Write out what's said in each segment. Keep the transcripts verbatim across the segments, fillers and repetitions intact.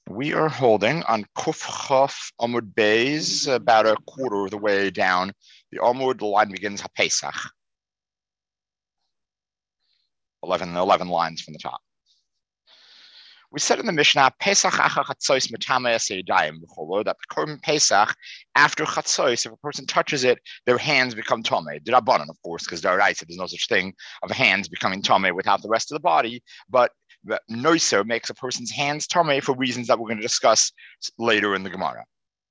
We are holding on Kuf Chaf Amud Beis, about a quarter of the way down the Amud. The line begins HaPesach. eleven, eleven lines from the top. We said in the Mishnah, Pesach Acha Chatzos Metame Yadayim B'cholo, that the Korban Pesach, after Chatzos, if a person touches it, their hands become Tomei. D'Rabbanan, of course, because they're right, so there's no such thing of hands becoming Tomei without the rest of the body, but Noiser makes a person's hands Tomei for reasons that we're going to discuss later in the Gemara.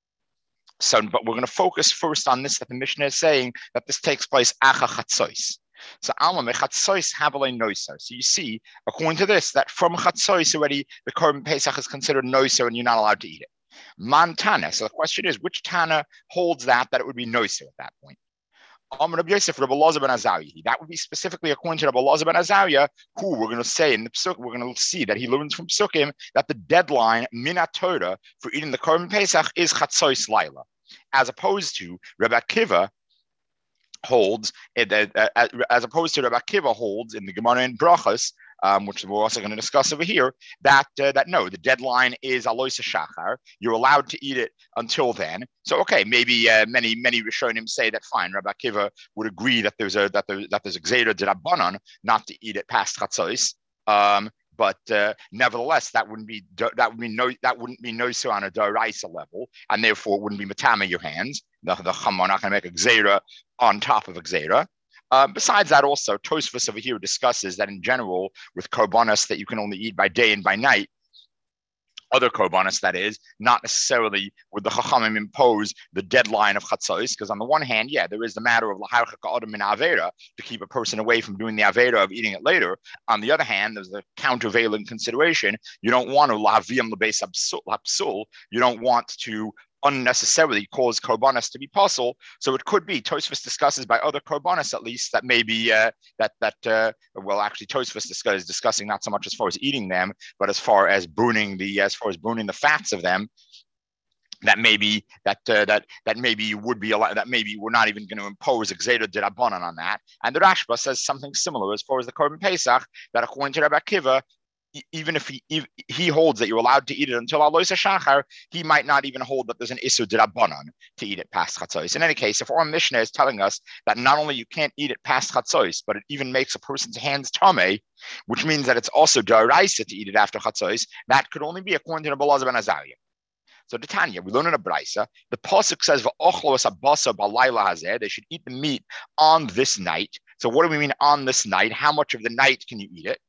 So, but we're going to focus first on this, that the Mishnah is saying that this takes place Acha Chatzos. So Alma Mechatzois Habalei Noiser. So you see, according to this, that from Chatzois already the Korban Pesach is considered Noiser and you're not allowed to eat it. Mantana. So the question is, which Tana holds that that it would be Noiser at that point? Rabbi Yosef, Rabbi Elazar ben Azariah. That would be specifically according to Rabbi Elazar ben Azariah, who we're going to say in the Pesuk, we're going to see that he learns from Pesukim that the deadline Minat Torah for eating the Korban Pesach is Chatzois Laila, as opposed to Rabbi Akiva holds, as opposed to Rabbi Akiva holds in the Gemara in Brachos, um, which we're also going to discuss over here, that uh, that no, the deadline is Alois Shachar. You're allowed to eat it until then. So okay, maybe uh, many many Rishonim say that fine. Rabbi Akiva would agree that there's a that there that there's a Gzeira D'Rabbanan not to eat it past Chatzos. Um, But uh, nevertheless, that wouldn't be that would be no that wouldn't be no so on a daraisa level, and therefore it wouldn't be matama your hands. The the chum are not going to make a gzeira on top of a gzeira. Uh, besides that, also Tosfos over here discusses that in general with korbanos that you can only eat by day and by night. Other korbanos, that is, not necessarily would the Chachamim impose the deadline of Chatzos, because on the one hand, yeah, there is the matter of Laharcha Ka'adam min Avera to keep a person away from doing the Avera of eating it later. On the other hand, there's the countervailing consideration. You don't want to Lahaviyam Lebeis Hapsul. You don't want to unnecessarily cause korbanos to be puzzle. So it could be, Tosfos discusses by other korbanos at least, that maybe uh, that that uh, well actually Tosfos discuss, is discussing not so much as far as eating them, but as far as burning the as far as burning the fats of them, that maybe that uh, that that maybe would be a lot, that maybe we're not even going to impose a Gzeira D'Rabbanan on that. And the Rashba says something similar as far as the Korban Pesach, that according to Rabbi Akiva, even if he if he holds that you're allowed to eat it until Alois Shachar, he might not even hold that there's an Isur D'Rabbanan to eat it past Chatzos. In any case, if our Mishnah is telling us that not only you can't eat it past Chatzos, but it even makes a person's hands tamei, which means that it's also D'Oraisa to eat it after Chatzos, that could only be according to Rabbi Elazar ben Azariah. So the Tanya, we learn in a Braisa, the pasuk says v'ochlo abasa balayla hazeh. They should eat the meat on this night. So what do we mean on this night? How much of the night can you eat it?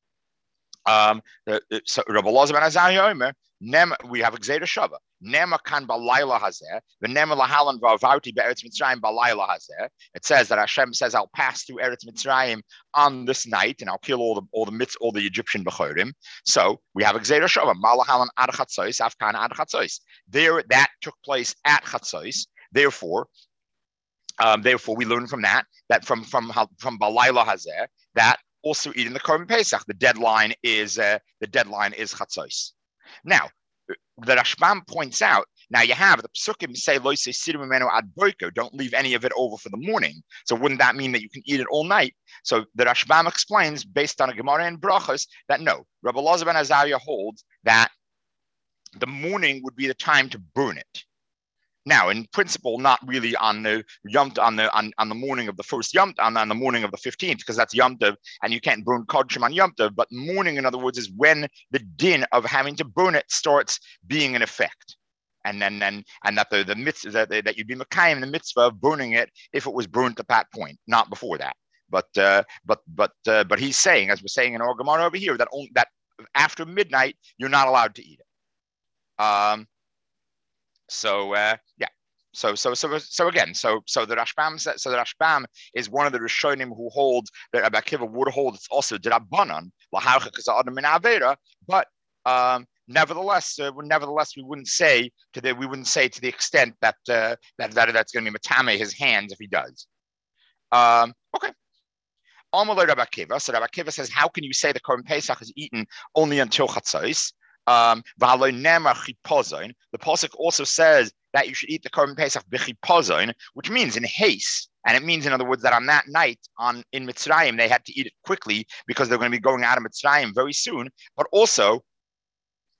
Um, so Rabbi Elazar ben Azariah Omer, we have a Gzeira Shava. Nema kan balayla hazeh, v'nema lahalan v'avarti be'eretz Mitzrayim balayla hazeh. It says that Hashem says, "I'll pass through Eretz Mitzrayim on this night, and I'll kill all the all the mitz, all the Egyptian bechorim." So we have a Gzeira Shava. Malahalan ad chatzos, afkan ad chatzos. There, that took place at chatzos. Therefore, um, therefore, we learn from that that from from from balayla hazeh that also eating the Korban Pesach, the deadline is uh, the deadline is Chatzos. Now, the Rashbam points out. Now you have the Pesukim say lo seisirim mimenu ad boker, don't leave any of it over for the morning. So wouldn't that mean that you can eat it all night? So the Rashbam explains, based on a Gemara and Brachos, that no, Rabbi Elazar ben Azariah holds that the morning would be the time to burn it. Now, in principle, not really on the Yom on the on, on the morning of the first Yom on, on the morning of the fifteenth, because that's Yom Tov, and you can't burn Kodshim on Yom Tov. But morning, in other words, is when the din of having to burn it starts being in effect, and then then and that the the mitzvah that, that you'd be Mekayim the mitzvah of burning it if it was burnt at that point, not before that. But uh, but but uh, but he's saying, as we're saying in our Gemara over here, that only, that after midnight you're not allowed to eat it. Um. So uh, yeah, so so so so again, so so the Rashbam says, so the Rashbam is one of the Rishonim who holds that Rabbi Akiva would hold it's also D'Rabbanan laharcha k'za'adam min avera, but um, nevertheless, uh, nevertheless we wouldn't say to the we wouldn't say to the extent that uh, that, that that's going to be matame his hands if he does. Um, okay. Amalei Rabbi Akiva. So Rabbi Akiva says, how can you say the Korban Pesach is eaten only until Chatzos? Um, the pasuk also says that you should eat the Korban Pesach b'chipazon, which means in haste, and it means, in other words, that on that night on in Mitzrayim they had to eat it quickly because they're going to be going out of Mitzrayim very soon. But also,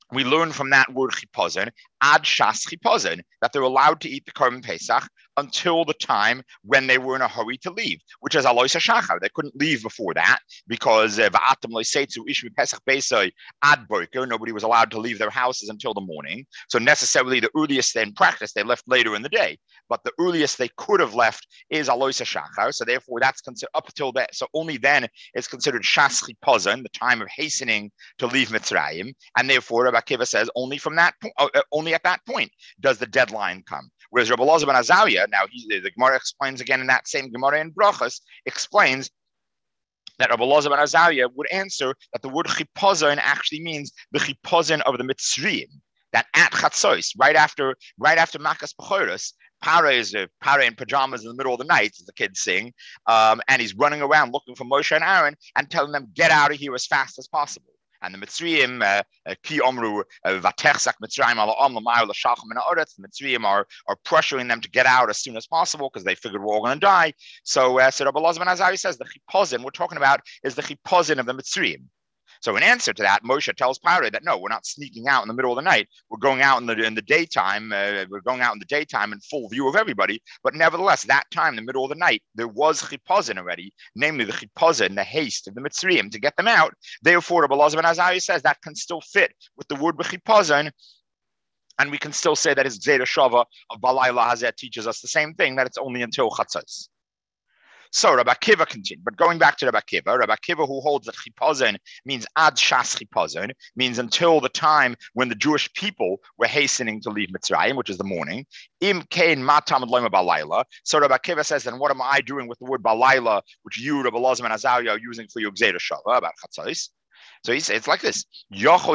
we learn from that word chipazon, ad shas chipazon, that they're allowed to eat the korban pesach until the time when they were in a hurry to leave, which is alois hashachar. They couldn't leave before that because va'atam loisetzu ishmi pesach beisai ad boker. Nobody was allowed to leave their houses until the morning. So necessarily, the earliest they in practice they left later in the day, but the earliest they could have left is alois hashachar. So therefore, that's considered up until that. So only then is considered shas chipazon, the time of hastening to leave Mitzrayim, and therefore Rabbi Akiva says only from that point, uh, only at that point does the deadline come. Whereas Rabbi Elazar ben Azariah, now he, the Gemara explains again in that same Gemara in Brachos, explains that Rabbi Elazar ben Azariah would answer that the word chipazon actually means the chipazon of the Mitzrayim. That at Chatzos, right after right after Makas Bechoros, Para is a Para in pajamas in the middle of the night, as the kids sing, um, and he's running around looking for Moshe and Aaron and telling them, get out of here as fast as possible. And the Mitzrayim, Ki Omru, Vatechsak Mitzrayim ala Om L'mayr L'Shachem Min Ha'aretz, the Mitzrayim are are pressuring them to get out as soon as possible because they figured we're all going to die. So, uh, so Rabbi Elazar ben Azariah says the chipazon we're talking about is the chipazon of the Mitzrayim. So in answer to that, Moshe tells Paro that no, we're not sneaking out in the middle of the night. We're going out in the in the daytime. Uh, we're going out in the daytime in full view of everybody. But nevertheless, that time, the middle of the night, there was chipazon already, namely the chipazon, the haste of the Mitzrayim to get them out. Therefore, Rabbi Elazar ben Azariah says that can still fit with the word b'chipazon, and we can still say that his Gzeira Shava of Balayla Hazeh teaches us the same thing, that it's only until Chatzos. So Rabbi Akiva continued, but going back to Rabbi Akiva, Rabbi Akiva, who holds that chipazon means ad shas chipazon, means until the time when the Jewish people were hastening to leave Mitzrayim, which is the morning. Im kein matam loima balayla. So Rabbi Akiva says, then what am I doing with the word balayla, which you, Rabbi Elazar ben Azariah, are using for your Gzeira Shava about Chatzos? So he says it's like this. If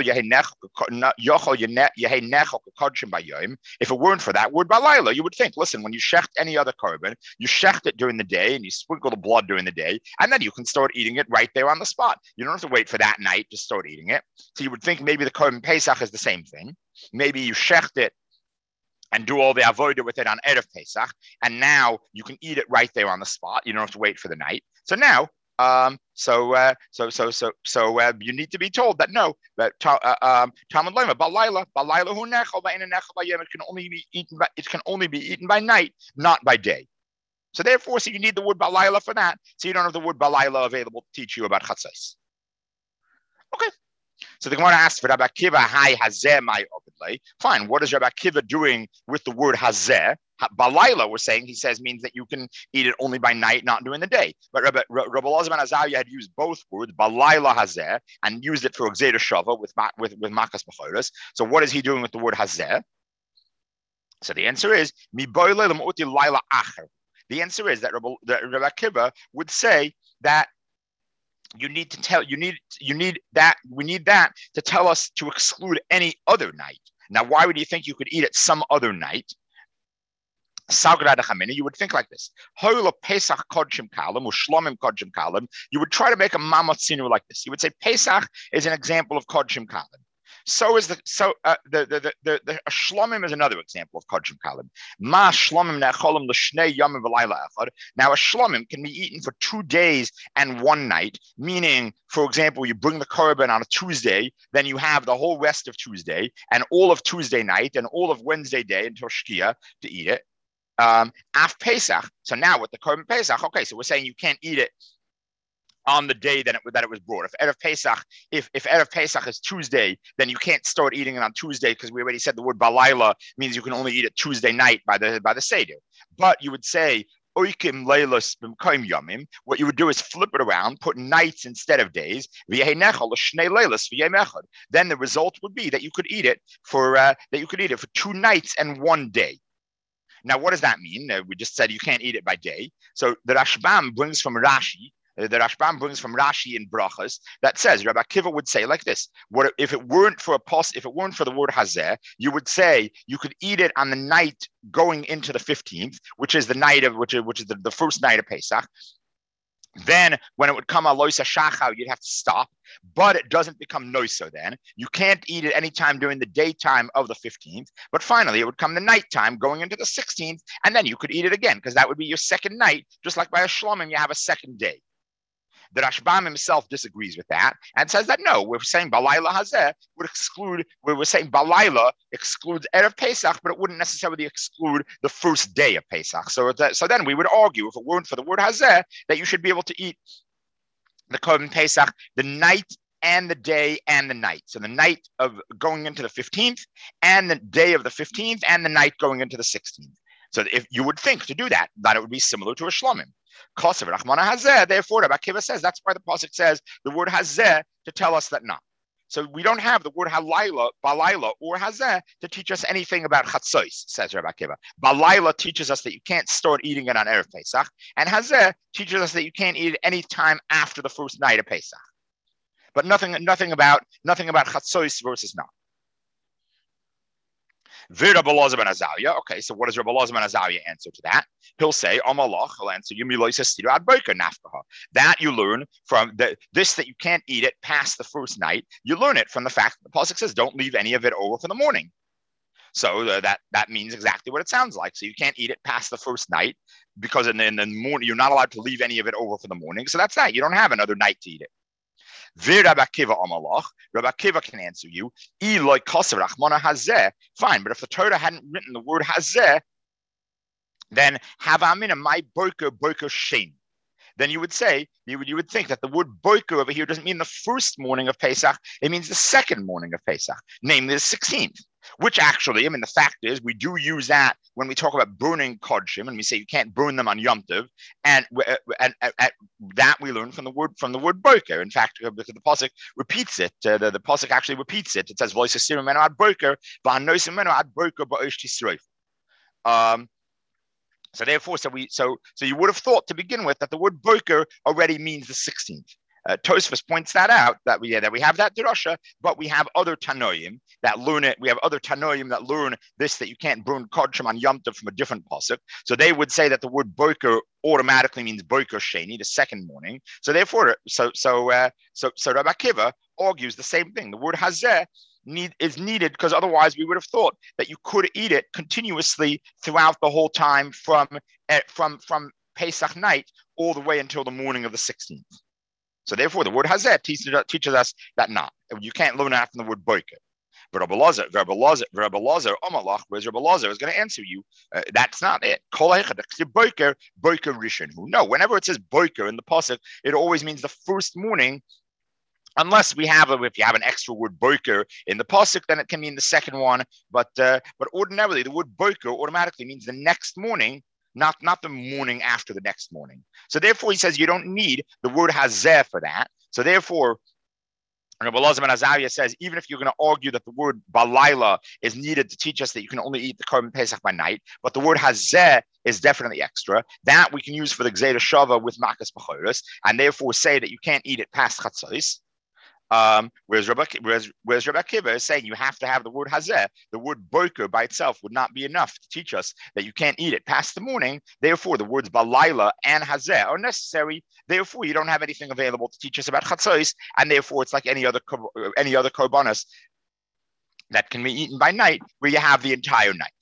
it weren't for that word balayla, you would think, listen, when you shecht any other korban, you shecht it during the day and you sprinkle the blood during the day, and then you can start eating it right there on the spot. You don't have to wait for that night to start eating it. So you would think maybe the korban Pesach is the same thing. Maybe you shecht it and do all the avodah with it on Erev Pesach, and now you can eat it right there on the spot. You don't have to wait for the night. So now, Um, so, uh, so, so, so, so, uh, you need to be told that no, that uh, um, Talmud Lema, Balayla, Balayla hu nechal, Ba'ina nechal b'yom. It can only be eaten by, it can only be eaten by night, not by day. So therefore, so you need the word Balayla for that. So you don't have the word Balayla available to teach you about Chatzos. Okay. So the Gemara asks for Rabbi Akiva, Hai Hazeh my obidlei. Fine. What is Rabbi Akiva doing with the word Hazeh? Balayla, we're saying, he says, means that you can eat it only by night, not during the day. But Rabbi, Rabbi Elazar ben Azariah had used both words, Balayla Hazeh, and used it for Gzeira Shava with, with, with Makas Bechoros. So what is he doing with the word Hazeh? So the answer is, Mi boile l'm'uti laila acher. The answer is that Rabbi, that Rabbi Akiva would say that you need to tell, you need, you need that, we need that to tell us to exclude any other night. Now, why would you think you could eat it some other night? You would think like this. You would try to make a mamatzinu like this. You would say Pesach is an example of Kodshim Kalim. So is the so uh, the, the the the the shlomim is another example of Kodshim Kalim. Ma shlomim ne'acholim l'shnei yomim v'layla echad. Now a shlomim can be eaten for two days and one night. Meaning, for example, you bring the korban on a Tuesday, then you have the whole rest of Tuesday and all of Tuesday night and all of Wednesday day until Shkia to eat it. Um, af Pesach. So now with the korban Pesach, okay, so we're saying you can't eat it on the day that it, that it was brought. If Erev Pesach, if, if Erev Pesach is Tuesday, then you can't start eating it on Tuesday because we already said the word balayla means you can only eat it Tuesday night by the by the Seder. But you would say, oikim leilos b'mkoim yomim. What you would do is flip it around, put nights instead of days. Then the result would be that you could eat it for uh, that you could eat it for two nights and one day. Now, what does that mean? Uh, we just said you can't eat it by day. So the Rashbam brings from Rashi. The Rashbam brings from Rashi in Brachos that says Rabbi Akiva would say like this: what if it weren't for a pos, if it weren't for the word Hazeh, you would say you could eat it on the night going into the fifteenth, which is the night of which is which is the, the first night of Pesach. Then when it would come aloisa shachar, you'd have to stop, but it doesn't become noiso then. You can't eat it anytime during the daytime of the fifteenth, but finally it would come the nighttime going into the sixteenth, and then you could eat it again, because that would be your second night, just like by a shlomim, you have a second day. The Rashbam himself disagrees with that and says that no, we're saying Balayla Hazeh would exclude, we were saying Balayla excludes Erev Pesach, but it wouldn't necessarily exclude the first day of Pesach. So, that, so then we would argue, if it weren't for the word Hazeh, that you should be able to eat the Korban Pesach the night and the day and the night. So the night of going into the fifteenth and the day of the fifteenth and the night going into the sixteenth. So if you would think to do that, that it would be similar to a Shlomim. Kosev Rachmana Hazeh, therefore, Rabbi Akiva says, that's why the Pasuk says the word Hazeh to tell us that not. So we don't have the word Halayla, Balayla, or Hazeh to teach us anything about Chatzos, says Rabbi Akiva. Balayla teaches us that you can't start eating it on Erev Pesach, and Hazeh teaches us that you can't eat it any time after the first night of Pesach. But nothing, nothing about nothing about Chatzos versus not. Rabbi Elazar ben Azariah. Okay, so what does Rabbi Elazar ben Azariah answer to that? He'll say, Amalach, he'll answer, that you learn from the, this, that you can't eat it past the first night. You learn it from the fact that the Pasuk says, don't leave any of it over for the morning. So uh, that, that means exactly what it sounds like. So you can't eat it past the first night because in the, in the morning, you're not allowed to leave any of it over for the morning. So that's that. You don't have another night to eat it. Rabbi Akiva Amalach, Rabbi Akiva can answer you. Fine, but if the Torah hadn't written the word Hazeh, then Havamina my boker boker shein. Then you would say, you would you would think that the word boker over here doesn't mean the first morning of Pesach, it means the second morning of Pesach, namely the sixteenth. Which actually, I mean, the fact is, we do use that when we talk about burning kodshim, and we say you can't burn them on Yom Tov, and, and, and, and that we learn from the word from the word boker. In fact, because the pasuk repeats it, uh, the, the pasuk actually repeats it. It says, "V'loisasirim menu ad boker, v'hanosim menu ad boker ba'osh tisroif." Um. So therefore, so we so so you would have thought to begin with that the word boker already means the sixteenth. Uh, Tosfos points that out, that we yeah, that we have that drasha, but we have other tanoim that learn it. We have other tanoim that learn this, that you can't burn kodshim on Yom Tov from a different pasuk. So they would say that the word boker automatically means boker sheni, the second morning. So therefore, so so uh, so so Rabbi Akiva argues the same thing. The word hazeh need is needed because otherwise we would have thought that you could eat it continuously throughout the whole time from uh, from from Pesach night all the way until the morning of the sixteenth. So therefore, the word hazeh teaches, teaches us that not. You can't learn that from the word boker. But Rabbi Elazar, Rabbi Elazar, Rabbi Elazar, Omalach, whereas Rabbi Elazar is going to answer you, uh, that's not it. Boker, boker rishon. No, whenever it says boker in the pasuk, it always means the first morning. Unless we have a, if you have an extra word boker in the pasuk, then it can mean the second one. But uh, but ordinarily, the word boker automatically means the next morning. Not, not the morning after the next morning. So therefore, he says you don't need the word hazeh for that. So therefore, Rabbi Elazar ben Azariah says, even if you're going to argue that the word balayla is needed to teach us that you can only eat the korban pesach by night, but the word hazeh is definitely extra, that we can use for the gzeira shava with makas b'choros, and therefore say that you can't eat it past chatzos. Um, whereas, Rabbi, whereas, whereas Rabbi Akiva is saying you have to have the word hazeh. The word boker by itself would not be enough to teach us that you can't eat it past the morning. Therefore, the words balayla and hazeh are necessary. Therefore, you don't have anything available to teach us about chatzos, and therefore, it's like any other any other korbanos that can be eaten by night, where you have the entire night.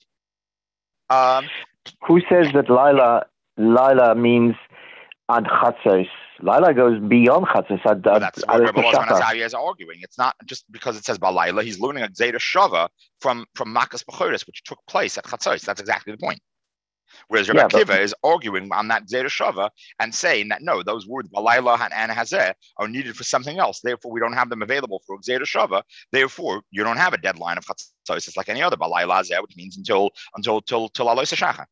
Um, Who says that Laila Laila means ad chatzos? Laila goes beyond chatzos. Ad, well, that's what Rabbi Elazar ben Shachar. Azariah is arguing. It's not just because it says balayla. He's learning a gzeira shava from from makas b'choros, which took place at chatzos. That's exactly the point. Whereas Rabbi Yeah, Akiva but, is arguing on that gzeira shava and saying that no, those words balayla and, and hazeh are needed for something else. Therefore, we don't have them available for gzeira shava. Therefore, you don't have a deadline of chatzos. It's like any other balayla hazeh, which means until until till till alos hashachar.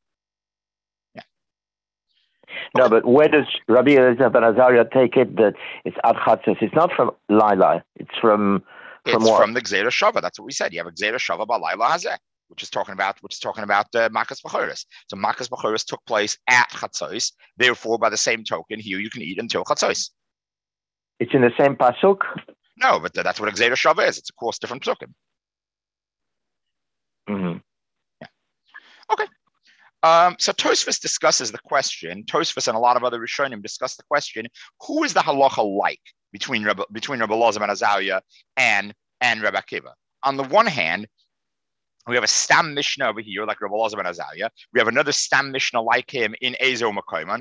No, okay. But where does Rabbi Elazar ben Azariah take it that it's ad chatzos? It's not from Laila. It's from from it's what? from the gzeira shava. That's what we said. You have a gzeira shava balayla hazeh, which is talking about which is talking about uh, makas b'choros. So makas b'choros took place at chatzos. Therefore, by the same token, here you can eat until chatzos. It's in the same pasuk. No, but that's what a gzeira shava is. It's of course different pasukim. Mm-hmm. Yeah. Okay. Um, so Tosfos discusses the question. Tosfos and a lot of other Rishonim discuss the question: who is the halacha like between Rabbi, between Rabbi Elazar ben Azariah and and Rabbi Akiva? On the one hand, We have a Stam Mishnah over here, like Rabbi Elazar ben Azariah. We have another Stam Mishnah like him in Ezo Makoman.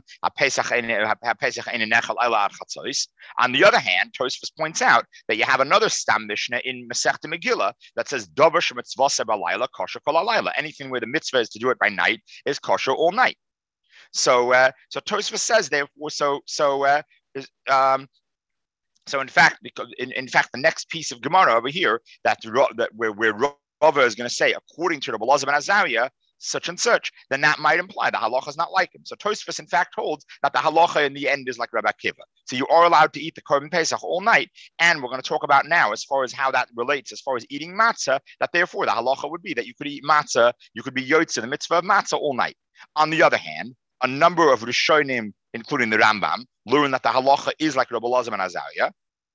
On the other hand, Tosfos points out that you have another Stam Mishnah in Masechta Megillah that says Dover shemitzvasa b'layla kosher kol halayla. Anything where the mitzvah is to do it by night is kosher all night. So, uh, so Tosfos says therefore. So, so, uh, is, um, so in fact, because in, in fact, the next piece of Gemara over here that that where where Rava is going to say, according to Rabbi Elazar ben Azariah, such and such, then that might imply the halacha is not like him. So Tosfos, in fact, holds that the halacha in the end is like Rabbi Akiva. So you are allowed to eat the Korban Pesach all night, and we're going to talk about now as far as how that relates, as far as eating matzah, that therefore the halacha would be that you could eat matzah, you could be yotze, the mitzvah of matzah all night. On the other hand, a number of Rishonim, including the Rambam, learn that the halacha is like Rabbi Elazar ben Azariah.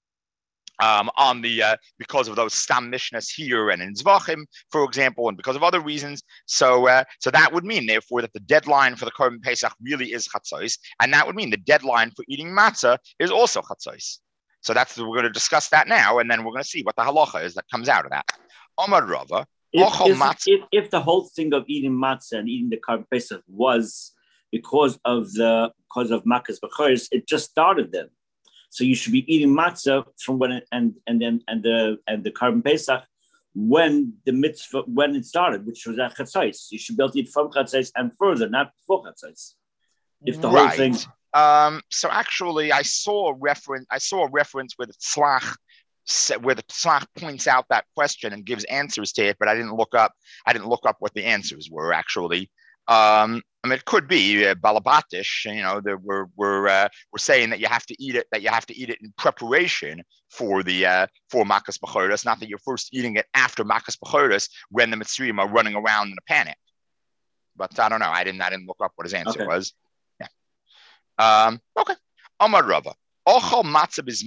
Um, on the uh, because of those Stam Mishnahs here and in Zvachim, for example, and because of other reasons. So, uh, so that would mean, therefore, that the deadline for the Korban Pesach really is Chatzos, and that would mean the deadline for eating matzah is also Chatzos. So that's we're going to discuss that now, and then we're going to see what the halacha is that comes out of that. Omar Rava, if, if, if, if the whole thing of eating matzah and eating the Korban Pesach was because of the because of Makas B'choros, it just started then. So you should be eating matzah from when it, and and then and the and the Korban Pesach when the mitzvah when it started, which was at Chatzos. You should be able to eat from Chatzos and further, not before Chatzos. If the right. whole thing. Um, so actually, I saw a reference. I saw a reference where the Tzlach where the Tzlach points out that question and gives answers to it, but I didn't look up. I didn't look up what the answers were actually. Um, I mean, it could be uh, balabatish. You know, that we're we're uh, we're saying that you have to eat it. That you have to eat it in preparation for the uh, for Makas B'choros, not that you're first eating it after Makas B'choros when the Mitzrayim are running around in a panic. But I don't know. I didn't. I didn't look up what his answer okay. was. Yeah. Um. Okay. Amar Rava. So according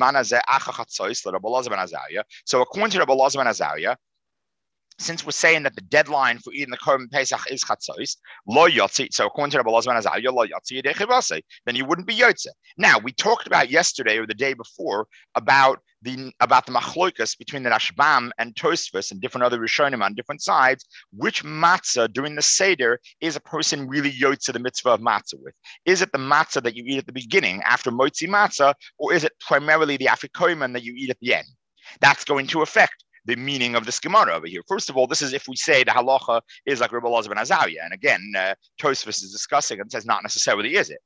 to Rabbi Elazar ben Azariah, since we're saying that the deadline for eating the Korban Pesach is Chatzos, lo yotzi. So according to Rabbi Elazar ben Azariah, lo yotzi yedei chivase, then you wouldn't be yotze. Now we talked about yesterday or the day before about the about the machlokas between the Rashbam and Tosfos and different other Rishonim on different sides. Which matzah during the Seder is a person really yotze the mitzvah of matzah with? Is it the matzah that you eat at the beginning after motzi matzah, or is it primarily the afikoman that you eat at the end? That's going to affect the meaning of this Gemara over here. First of all, this is if we say the halacha is like Rabbi Elazar ben Azariah, and again, uh, Tosfos is discussing and says not necessarily is it.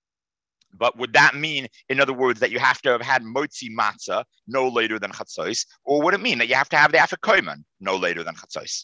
But would that mean, in other words, that you have to have had motzi matzah no later than chatzos, or would it mean that you have to have the afikoman no later than chatzos?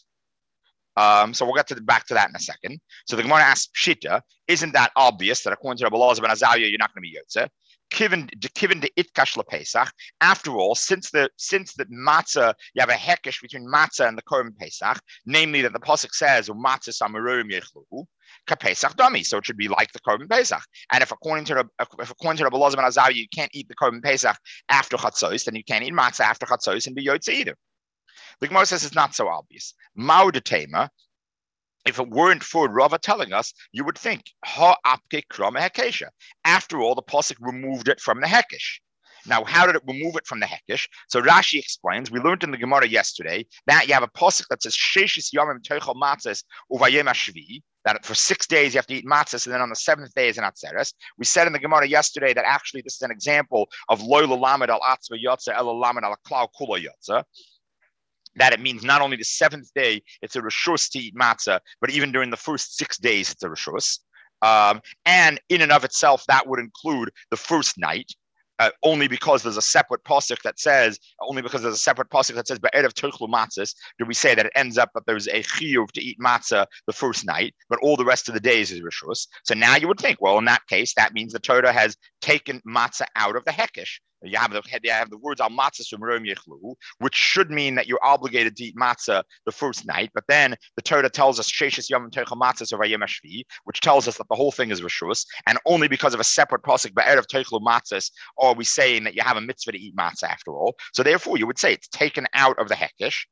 Um, so we'll get to the, back to that in a second. So the Gemara asks Pshita, isn't that obvious that according to Rabbi Elazar ben Azariah, you're not going to be yotze? Given the itkash lePesach, after all, since the since the matzah, you have a hekesh between matzah and the Korban Pesach, namely that the pasuk says matzah samarim yechlu kaPesach dami, so it should be like the Korban Pesach. And if according to if according to Rabbi Elazar ben Azariah, you can't eat the Korban Pesach after chatzos, then you can't eat matzah after chatzos and be yotze either. The Gemara says it's not so obvious. Ma'udetema. If it weren't for Rava telling us, you would think, ha apke krama hekesha. After all, the pasuk removed it from the hekesh. Now, how did it remove it from the hekesh? So Rashi explains, we learned in the Gemara yesterday that you have a pasuk that says, Sheshis yamim teichel matzes uvayem hashvi, that for six days you have to eat matzahs, and then on the seventh day is an atzeres. We said in the Gemara yesterday that actually this is an example of loy lamed al atzva yotze el lamed al klau kula yotze. That it means not only the seventh day it's a reshus to eat matzah, but even during the first six days it's a reshus. Um, and in and of itself, that would include the first night, uh, only because there's a separate pasuk that says, only because there's a separate pasuk that says, "Be'erev tochlu matzahs," do we say that it ends up that there's a chiyuv to eat matzah the first night, but all the rest of the days is reshus. So now you would think, well, in that case, that means the Torah has taken matzah out of the hekesh. You have the you have the words al matzah sumerim yechlu, which should mean that you're obligated to eat matzah the first night. But then the Torah tells us sheishes yom teichel matzah vayem hashvi, which tells us that the whole thing is reshus, and only because of a separate pasuk be'erev teichlu matzahs are we saying that you have a mitzvah to eat matzah after all. So therefore, you would say it's taken out of the hekesh,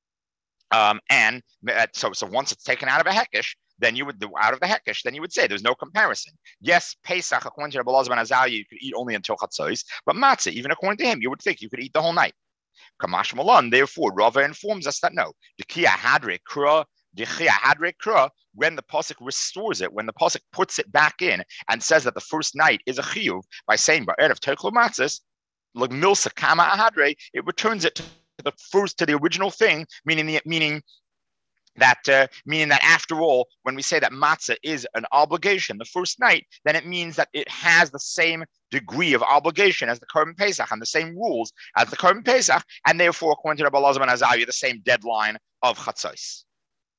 um, and so so once it's taken out of a hekesh, then you would, out of the hekesh, then you would say there's no comparison. Yes, Pesach, according to Rabbi Elazar ben Azariah, you could eat only until chatzos, but matzah, even according to him, you would think you could eat the whole night. Kamash Malan, therefore, Rava informs us that no. The Kia Hadre Kura when the pasuk restores it, when the pasuk puts it back in and says that the first night is a chiyuv by saying ba'erev tochlu matzos, like milsa kama ahadre, it returns it to the first, to the original thing, meaning the, meaning that uh, meaning that after all, when we say that matzah is an obligation the first night, then it means that it has the same degree of obligation as the Korban Pesach and the same rules as the Korban Pesach, and therefore, according to Rabbi Elazar ben Azariah, the same deadline of Chatzos.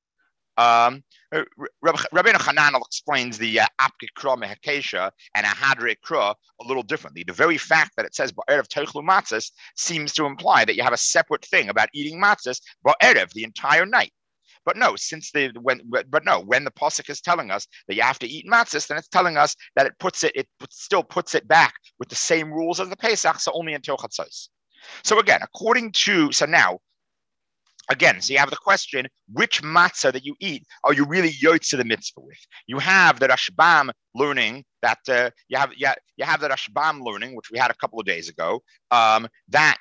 Um, Rabbeinu Hananel explains the Apke Kra Mehekesha and Ahadre Kra a little differently. The very fact that it says Ba'erev Tochlu Matzos seems to imply that you have a separate thing about eating matzos Ba'erev, the entire night. But no, since the when but no, when the pasuk is telling us that you have to eat matzos, then it's telling us that it puts it, it still puts it back with the same rules as the Pesach, so only until Chatzos. So again, according to so now, again, so you have the question: which matzah that you eat are you really yotze the mitzvah with? You have the Rashbam learning that uh, you have yeah you have the Rashbam learning, which we had a couple of days ago. Um, that.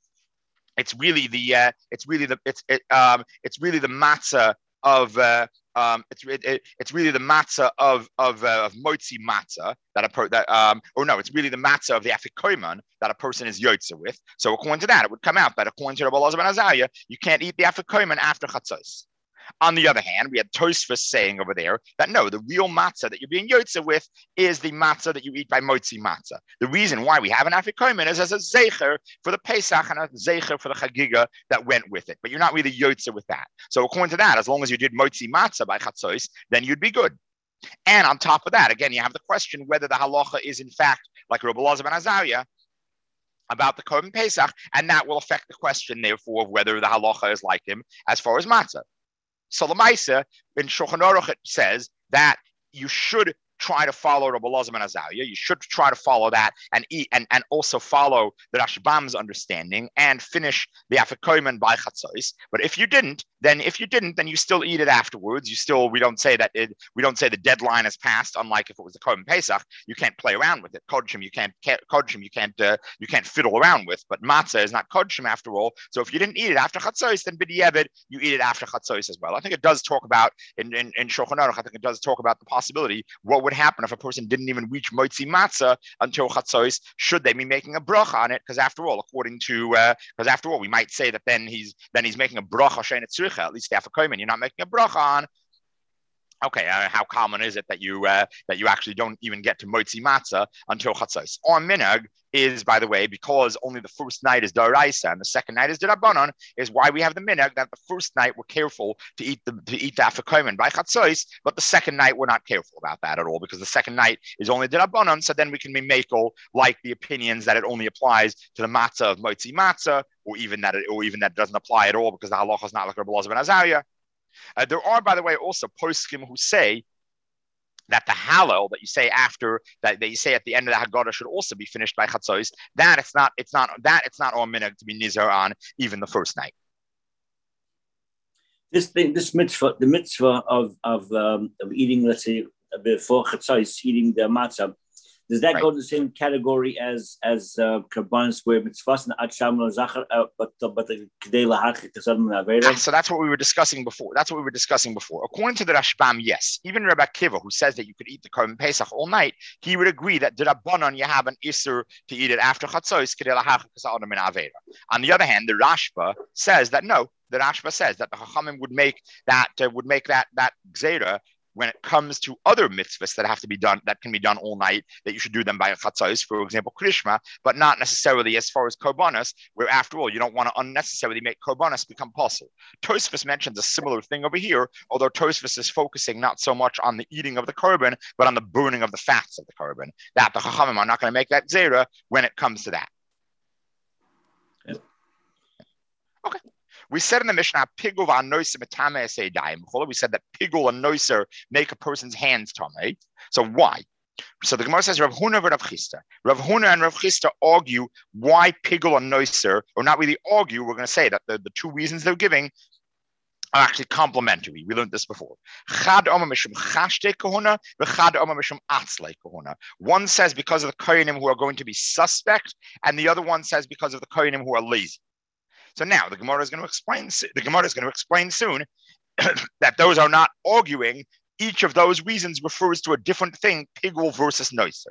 It's really the uh, it's really the it's it, um, it's really the matzah of uh, um, it's it, it's really the matzah of of, uh, of motzi matzah that a per, that um or no it's really the matzah of the afikoman that a person is yotze with. So according to that, it would come out that according to Rabbi Elazar ben Azariah, you can't eat the afikoman after chatzos. On the other hand, we had Tosfos saying over there that no, the real matzah that you're being yotze with is the matzah that you eat by motzi matzah. The reason why we have an afikomen is as a zecher for the Pesach and a zecher for the chagiga that went with it. But you're not really yotze with that. So according to that, as long as you did motzi matzah by chatzos, then you'd be good. And on top of that, again, you have the question whether the halacha is in fact like Rabbi Elazar ben Azariah about the Korban Pesach, and that will affect the question, therefore, of whether the halacha is like him as far as matzah. So the Maisa in Shulchan Aruch it says that you should try to follow Rabbi Elazar ben Azariah. You should try to follow that and eat and, and also follow the Rashbam's understanding and finish the afikomen by chatzos. But if you didn't, then if you didn't, then you still eat it afterwards. You still we don't say that it, we don't say the deadline has passed. Unlike if it was the Korban Pesach, you can't play around with it. Kodshim you can't kodshim you can't uh, you can't fiddle around with. But matzah is not kodshim after all. So if you didn't eat it after chatzos, then b'diavad you eat it after chatzos as well. I think it does talk about in in, in Shulchan Aruch. I think it does talk about the possibility what would happen if a person didn't even reach motzi matzah until chatzos. Should they be making a bracha on it? Because after all, according to because uh, after all, we might say that then he's then he's making a bracha she'ein tzricha. At least after komen, you're not making a bracha on. Okay, uh, how common is it that you uh, that you actually don't even get to motzi matzah until chatzos? Our minhag is, by the way, because only the first night is daraisa and the second night is derabanan, is why we have the minhag that the first night we're careful to eat the to eat the afikomen by chatzos, but the second night we're not careful about that at all because the second night is only derabanan. So then we can be makel like the opinions that it only applies to the matzah of motzi matzah, or even that it, or even that doesn't apply at all because the halacha is not like Rabbi Elazar ben Azariah. Uh, there are, by the way, also poskim who say that the Hallel that you say after that, that you say at the end of the Haggadah should also be finished by Chatzos. That it's not, it's not that it's not our minhag to be nizar on even the first night. This thing, this mitzvah, the mitzvah of of, um, of eating, let's say before Chatzos, eating the matzah. Does that right. go to the same category as as uh, Karbanis where mitzvahs and Atsham Zachar, but but the Kedei Lahachik Tesam Aveda? So that's what we were discussing before. That's what we were discussing before. According to the Rashbam, yes. Even Rabbi Akiva, who says that you could eat the Korban Pesach all night, he would agree that D'Rabbanan you have an Isser to eat it after Chatzos Kedei Lahachik Tesam Aveda. On the other hand, the Rashba says that no. The Rashba says that the Chachamim would make that uh, would make that that Gzeira when it comes to other mitzvahs that have to be done, that can be done all night, that you should do them by chatzos, for example, krishma, but not necessarily as far as korbanos, where after all, you don't want to unnecessarily make korbanos become possible. Tosfos mentions a similar thing over here, although Tosfos is focusing not so much on the eating of the korban, but on the burning of the fats of the korban. That the chachamim are not going to make that zera when it comes to that. Yeah. Okay. We said in the Mishnah, pigul v'anoiser metame eseidayim. We said that pigul and noiser make a person's hands tame. So why? So the Gemara says Rav Huna and Rav Chisda. Rav Huna and Rav Chisda argue why pigul and noiser, or not really argue. We're going to say that the, the two reasons they're giving are actually complementary. We learned this before. Chad Omer mishum chashte kahuna, v'chad Omer mishum atzlei kahuna. One says because of the kohanim who are going to be suspect, and the other one says because of the kohanim who are lazy. So now the Gemara is going to explain. The Gemara is going to explain soon that those are not arguing. Each of those reasons refers to a different thing, pigul versus noiser.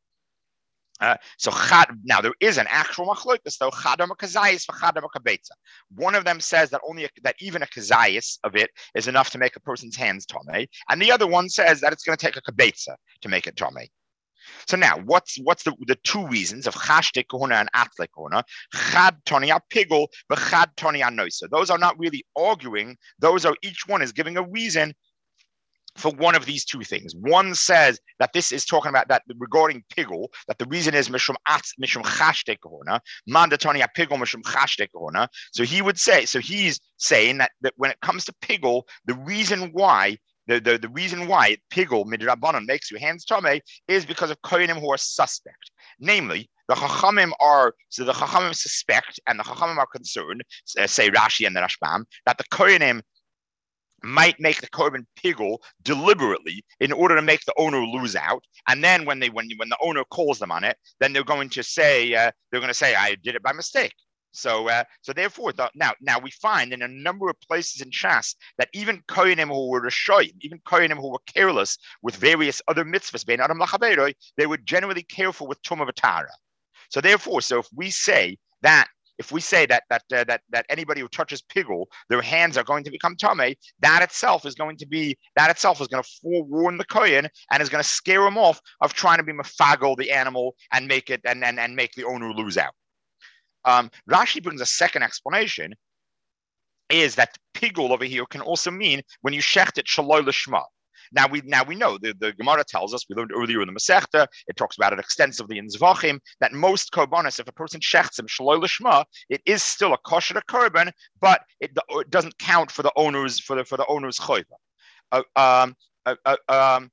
Uh, so chad, now there is an actual machlokes though, chadam kazayis v'chadam kabetza. One of them says that only a, that even a kazayis of it is enough to make a person's hands tomei, and the other one says that it's going to take a kabetza to make it tomei. So now, what's what's the, the two reasons of chashte kohuna and atle kohuna? Chad tonia pigul, but chad tonia noiser. Those are not really arguing. Those are each one is giving a reason for one of these two things. One says that this is talking about that regarding pigul, that the reason is mishum atz mishum chashte kohuna, mandatonia pigul mishum chashte kohuna. So he would say, so he's saying that, that when it comes to pigul, the reason why The, the, the reason why pigul midrabanan makes your hands tame is because of kohenim who are suspect. Namely, the chachamim are, so the chachamim suspect and the chachamim are concerned, uh, say Rashi and the Rashbam, that the kohenim might make the korban pigul deliberately in order to make the owner lose out, and then when they when when the owner calls them on it, then they're going to say uh, they're going to say I did it by mistake. So, uh, so therefore, the, now, now we find in a number of places in Shas that even kohenim who were rishoyim, even kohenim who were careless with various other mitzvahs, bein adam lachaberoi, they were generally careful with tumah v'tara. So, therefore, so if we say that, if we say that that uh, that that anybody who touches pigul, their hands are going to become tamei, that itself is going to be that itself is going to forewarn the kohen and is going to scare him off of trying to be mafagel the animal and make it and and, and make the owner lose out. Um, Rashi brings a second explanation, is that pigul over here can also mean when you shecht it shaloi lishma. Now we now we know the, the Gemara tells us, we learned earlier in the Masechta, it talks about it extensively in Zvachim, that most korbanos, if a person shechts him shaloi lishma, it is still a kosher korban, but it, it doesn't count for the owner's for the for the owner's choiva. Uh, um, uh, uh, um,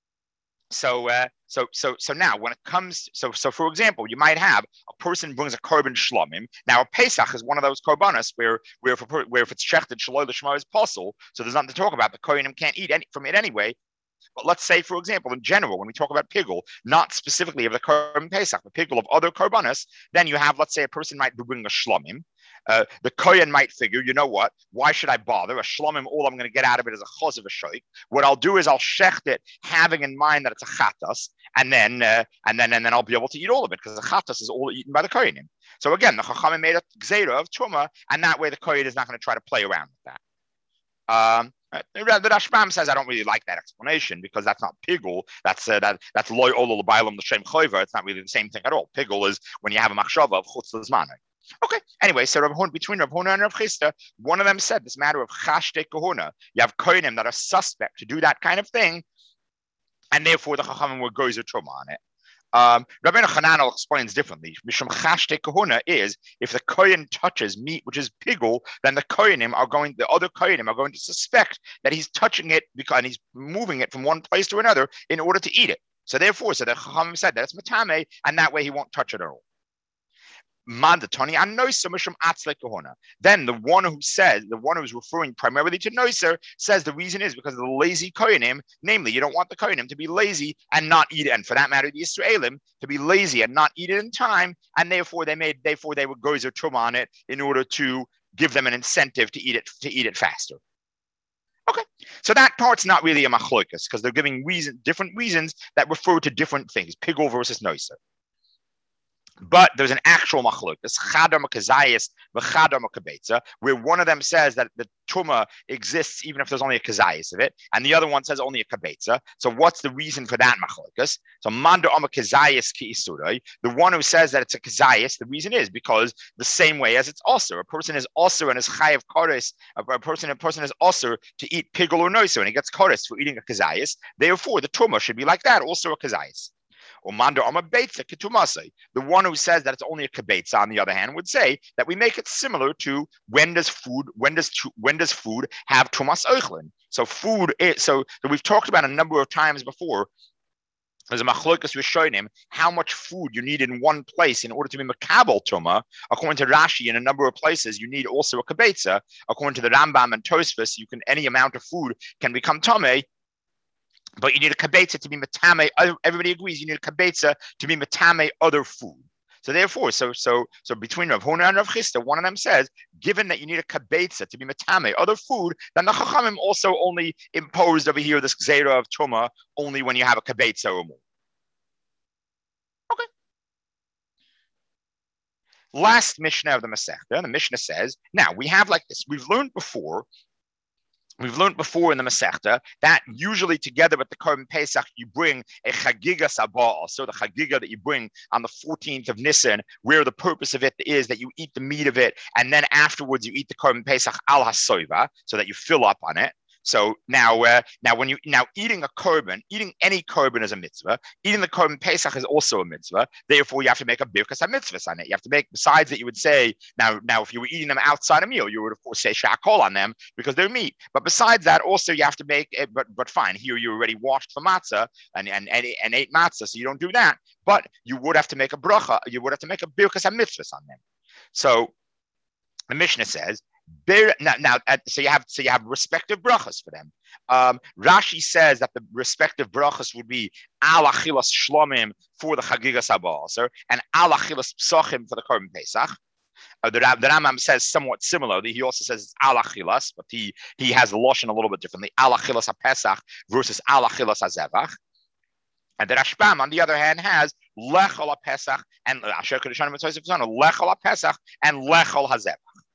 So, uh, so, so, so now, when it comes, to, so, so, for example, you might have a person brings a korban shlomim. Now, a Pesach is one of those korbanos where, where, if, a, where if it's shechted shaloi l'shma is possible, so there's nothing to talk about. The kohenim can't eat any, from it anyway. But let's say, for example, in general, when we talk about pigul, not specifically of the korban Pesach, the pigul of other korbanos, then you have, let's say, a person might bring a shlomim. Uh, the kohen might figure, you know what? Why should I bother? A shlomim, all I'm going to get out of it is a chos of a shoik. What I'll do is I'll shecht it, having in mind that it's a chatas, and then uh, and then and then I'll be able to eat all of it because the chatas is all eaten by the kohenim. So again, the chachamim made a gzeira of truma, and that way the kohen is not going to try to play around with that. Um, the Rashbam says I don't really like that explanation because that's not pigul. That's uh, that that's loy olol bailam l'shem choiva. It's not really the same thing at all. Pigul is when you have a machshava of chutz l'zmanai. Okay. Anyway, so Rav Hun, between Rav Huna and Rav Chisda, one of them said this matter of chashte kahuna. You have kohenim that are suspect to do that kind of thing, and therefore the chachamim will gozer truma on it. Um, Rabbeinu Hananel explains differently. Mishum chashte kahuna is if the kohen touches meat which is pigul, then the kohenim are going, the other kohenim are going to suspect that he's touching it because and he's moving it from one place to another in order to eat it. So therefore, so the chachamim said that it's matame, and that way he won't touch it at all. Then the one who says, the one who's referring primarily to noiser, says the reason is because of the lazy kohenim, namely, you don't want the kohenim to be lazy and not eat it, and for that matter, the Yisraelim to be lazy and not eat it in time, and therefore they made, therefore they would gozer truma on it in order to give them an incentive to eat it, to eat it faster. Okay, so that part's not really a machlokas because they're giving reason, different reasons that refer to different things, pigul versus noiser. But there's an actual machlokes, chadar makazayis v'chadar makabetza, where one of them says that the truma exists even if there's only a kazayis of it, and the other one says only a kabetza. So what's the reason for that machlokes? So mando ama kazayis ki isurai, the one who says that it's a kazayis, the reason is because the same way as it's also a person is also and is chayav koris, a person a person is also to eat pigul or noiser, and he gets koris for eating a kazayis. Therefore, the truma should be like that, also a kazayis. The one who says that it's only a kabetza, on the other hand, would say that we make it similar to when does food when does when does food have tumas oichlin? So food is, so, so we've talked about a number of times before. There's a machlokas rishonim how much food you need in one place in order to be makabel tuma. According to Rashi, in a number of places you need also a kabetza. According to the Rambam and Tosfos, you can any amount of food can become tamei. But you need a kabetza to be matame. Everybody agrees you need a kabetza to be matame other food. So therefore, so so so between Rav Huna and Rav Chisda, one of them says, given that you need a kabetza to be metame, other food, then the Chachamim also only imposed over here this gzeira of tuma only when you have a kabetza or more. Okay. Last Mishnah of the Masechta, the Mishnah says, now we have like this. We've learned before. We've learned before in the Masechta that usually together with the Korban Pesach, you bring a Chagiga Sabah, so the Chagiga that you bring on the fourteenth of Nisan, where the purpose of it is that you eat the meat of it, and then afterwards you eat the Korban Pesach al hasoiva, so that you fill up on it. So now, uh, now when you now eating a korban, eating any korban is a mitzvah. Eating the korban pesach is also a mitzvah. Therefore, you have to make a birkas mitzvahs on it. You have to make. Besides that, you would say now, now if you were eating them outside a meal, you would of course say shakol on them because they're meat. But besides that, also you have to make. It, but but fine, here you already washed the matzah and and and, and ate matzah, so you don't do that. But you would have to make a bracha. You would have to make a birkas mitzvahs on them. So the Mishnah says. Now, now, so you have so you have respective brachas for them. Um, Rashi says that the respective brachas would be al achilas shlomim for the chagigas habaser and al achilas psachim for the korban pesach. Uh, the, the Rambam says somewhat similarly. He also says al achilas, but he he has the lashon a little bit differently. Al achilas hapesach versus al achilas hazevach. And the Rashbam, on the other hand, has lechol hapesach and asher kedushanim mitzvos lechol hapesach and lechol hazevach.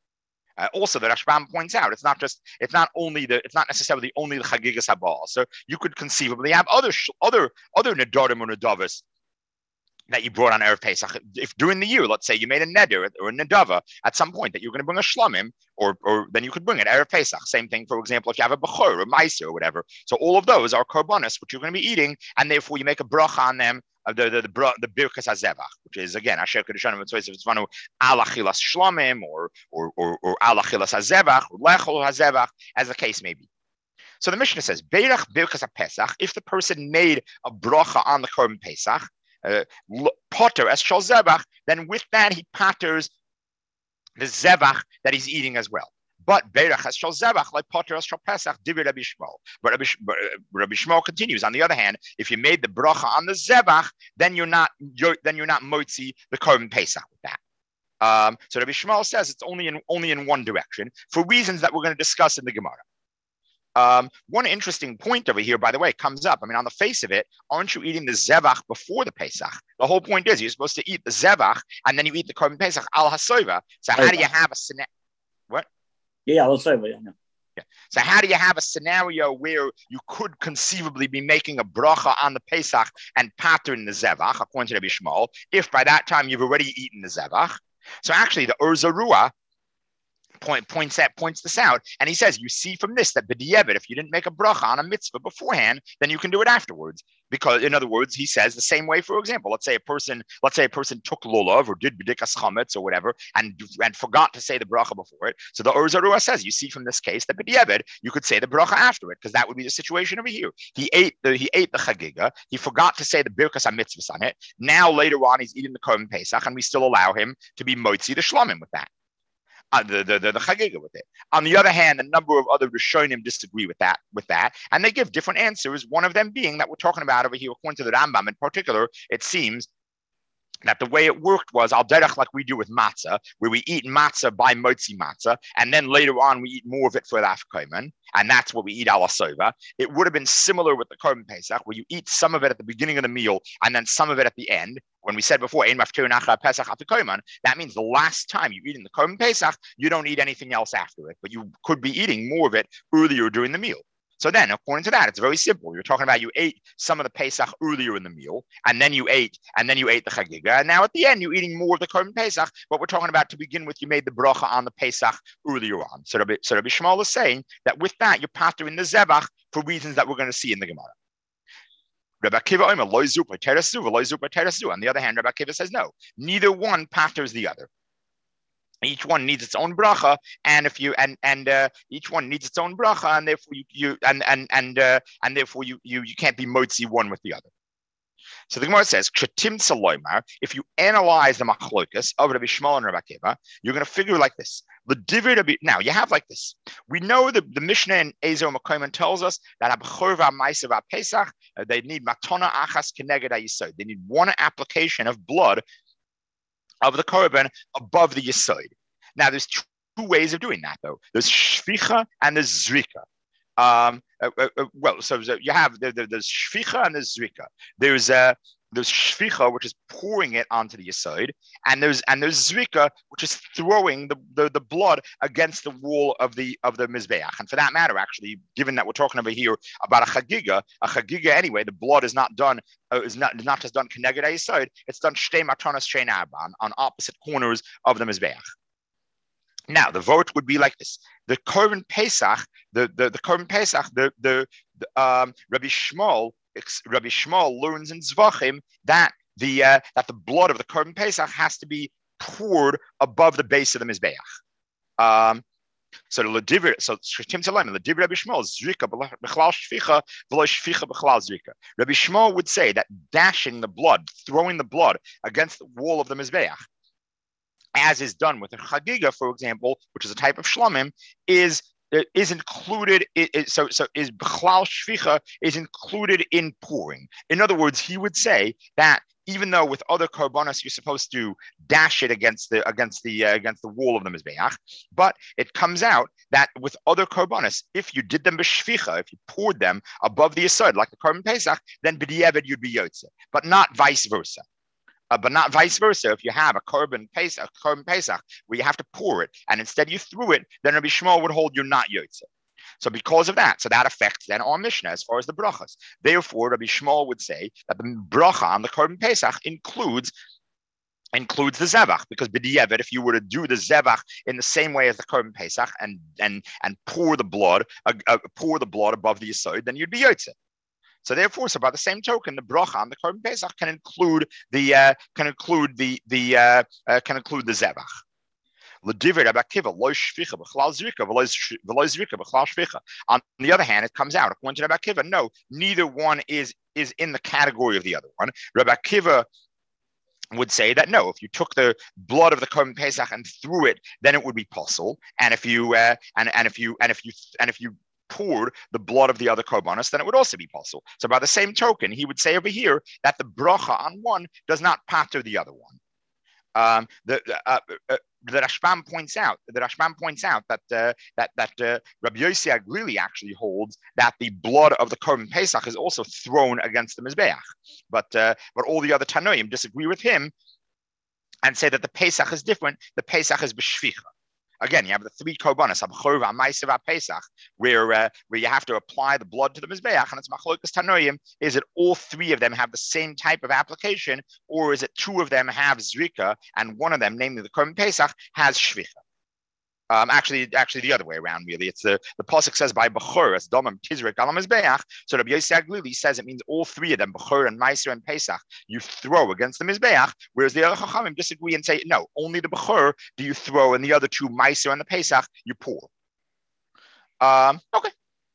Uh, also, the Rashbam points out it's not just it's not only the it's not necessarily only the Chagigas Habal. So you could conceivably have other other other nedarim or nedavas that you brought on Erev Pesach. If during the year, let's say you made a neder or a nedava at some point that you're going to bring a shlamim, or or then you could bring it Erev Pesach. Same thing, for example, if you have a bechor or meiser or whatever. So all of those are korbanos which you're going to be eating, and therefore you make a bracha on them. Uh, the the the, the birkas hazevach, which is again asher kedushanim mitzvos if it's vanu al achilas shlamim or or or or al achilas hazevach or lechol hazevach, as the case may be. So the Mishnah says beirach birkas pesach, if the person made a bracha on the korban pesach, uh, potter as shal zevach, then with that he patters the zevach that he's eating as well. But Beirach has shal zevach like potter as shal pesach divrei Rabbi Shmuel. But Rabbi, Rabbi Shmuel continues. On the other hand, if you made the bracha on the zevach, then you're not you're, then you're not motzi the korban pesach with that. Um, so Rabbi Shmuel says it's only in only in one direction for reasons that we're going to discuss in the Gemara. Um, one interesting point over here, by the way, comes up. I mean, on the face of it, aren't you eating the zevach before the pesach? The whole point is you're supposed to eat the zevach and then you eat the korban pesach al hasoiva. So how do you have a scenario? What? Yeah, I'll say, yeah, no. Yeah. So how do you have a scenario where you could conceivably be making a bracha on the Pesach and pattern the zevach, according to Rabbi Shmuel, if by that time you've already eaten the zevach? So actually, the Ur Zarua point points that points this out, and he says, you see from this that b'di'evet, if you didn't make a bracha on a mitzvah beforehand, then you can do it afterwards. Because, in other words, he says the same way. For example, let's say a person, let's say a person took lulav or did b'dikas chametz or whatever, and and forgot to say the bracha before it. So the Ur Zarua says, you see from this case that b'di'evet, you could say the bracha after it, because that would be the situation over here. He ate the he ate the chagiga, he forgot to say the birkas hamitzvahs on it. Now later on, he's eating the korban pesach, and we still allow him to be motzi the shlamim with that. Uh, the, the, the, the chagiga with it. On the other hand, a number of other Rishonim disagree with that, with that, and they give different answers. One of them being that we're talking about over here, according to the Rambam in particular, it seems that the way it worked was al derech like we do with matzah, where we eat matzah by motzi matzah, and then later on we eat more of it for the afkomen, and that's what we eat al asova. It would have been similar with the korban pesach, where you eat some of it at the beginning of the meal and then some of it at the end. When we said before, ein maftir nacha pesach afikomen, that means the last time you eat in the korban pesach, you don't eat anything else after it, but you could be eating more of it earlier during the meal. So then, according to that, it's very simple. You're talking about you ate some of the Pesach earlier in the meal, and then you ate, and then you ate the Chagiga, and now at the end you're eating more of the Korban Pesach. But we're talking about to begin with, you made the bracha on the Pesach earlier on. So Rabbi, so Rabbi Shmuel is saying that with that you're pattering the Zevach for reasons that we're going to see in the Gemara. Rabbi Akiva Omer loy zupa terasu, loy zupa terasu. On the other hand, Rabbi Akiva says no, neither one patters the other. Each one needs its own bracha, and if you and and uh, each one needs its own bracha, and therefore you, you and and and uh, and therefore you you you can't be motzi one with the other. So the Gemara says, "K'tim tzaloymar." If you analyze the machlokas of Rabbi Shmuel and Rabbi Akiva, you're going to figure like this: the divid Rabbi. Now you have like this. We know that the Mishnah in Ezer Makoman tells us that abchor v'maisav Pesach they need matona achas keneged hayisod. They need one application of blood of the korban above the yesod. Now, there's two ways of doing that, though. There's shvicha and there's zrika. Um, uh, uh, uh, well, so, so you have there, there, there's shvicha and there's zrika. There's uh, there's shvicha, which is pouring it onto the yesod, and there's and there's zrika, which is throwing the, the, the blood against the wall of the of the mizbeach. And for that matter, actually, given that we're talking over here about a chagiga, a chagiga anyway, the blood is not done uh, is not not just done keneged yesod. It's done shtei matanos shtei arban on opposite corners of the mizbeach. Now, the vote would be like this: the korban Pesach, the the, the korban Pesach, the the, the um, Rabbi Shmuel, Rabbi Shmuel learns in Zvachim that the uh, that the blood of the korban Pesach has to be poured above the base of the mizbeach. Um, so the ledivir, so Shtim Tzalim, the ledivir Rabbi Shmuel, zrika b'chlal shvicha v'lo shvicha b'chlal zrika. Rabbi Shmuel would say that dashing the blood, throwing the blood against the wall of the mizbeach, as is done with a chagiga, for example, which is a type of shlomim, is is included. It, it, so so is b'chlal shvicha is included in pouring. In other words, he would say that even though with other korbanos you're supposed to dash it against the against the uh, against the wall of the mizbeach, but it comes out that with other korbanos, if you did them b'shvicha, if you poured them above the yesod like the korban Pesach, then b'diavad you'd be yotze, but not vice versa. Uh, but not vice versa. If you have a korban Pesach, a korban Pesach, where you have to pour it, and instead you threw it, then Rabbi Shmuel would hold you're not yotze. So because of that, so that affects then our Mishnah as far as the brachas. Therefore, Rabbi Shmuel would say that the bracha on the korban Pesach includes includes the zevach, because b'diavad, if you were to do the zevach in the same way as the korban Pesach and and and pour the blood, uh, uh, pour the blood above the yesod, then you'd be yotze. So therefore, so by the same token, the bracha on the korban Pesach can include the uh, can include the the uh, uh, can include the zevach. On the other hand, it comes out according to Rabbi Akiva, no, neither one is is in the category of the other one. Rabbi Akiva would say that no, if you took the blood of the korban Pesach and threw it, then it would be possible. And if you uh, and and if you and if you and if you poured the blood of the other korbanos, then it would also be possible. So by the same token, he would say over here that the bracha on one does not pater the other one. Um, the uh, uh, the Rashbam points out the Rashbam points out that uh, that that uh, Rabbi Yossi Aglili actually holds that the blood of the korban Pesach is also thrown against the mizbeach, but uh, but all the other Tanoim disagree with him and say that the Pesach is different. The Pesach is b'shvicha. Again, you have the three korbanos, Abchor, Ma'aser, Pesach, where uh, where you have to apply the blood to the mizbeach, and it's machlokas tanoim. Is it all three of them have the same type of application, or is it two of them have zrika and one of them, namely the korban Pesach, has shvicha? Um, actually, actually the other way around, really. It's the the pasuk says by Bechor as Domam Tizrik Alam Mizbeach. So Rabbi Yossi Aglili says it means all three of them, Bechor and Ma'aser and Pesach, you throw against the Mizbeach, whereas the other Chachamim disagree and say no, only the Bechor do you throw, and the other two, Ma'aser and the Pesach, you pour. Um, okay.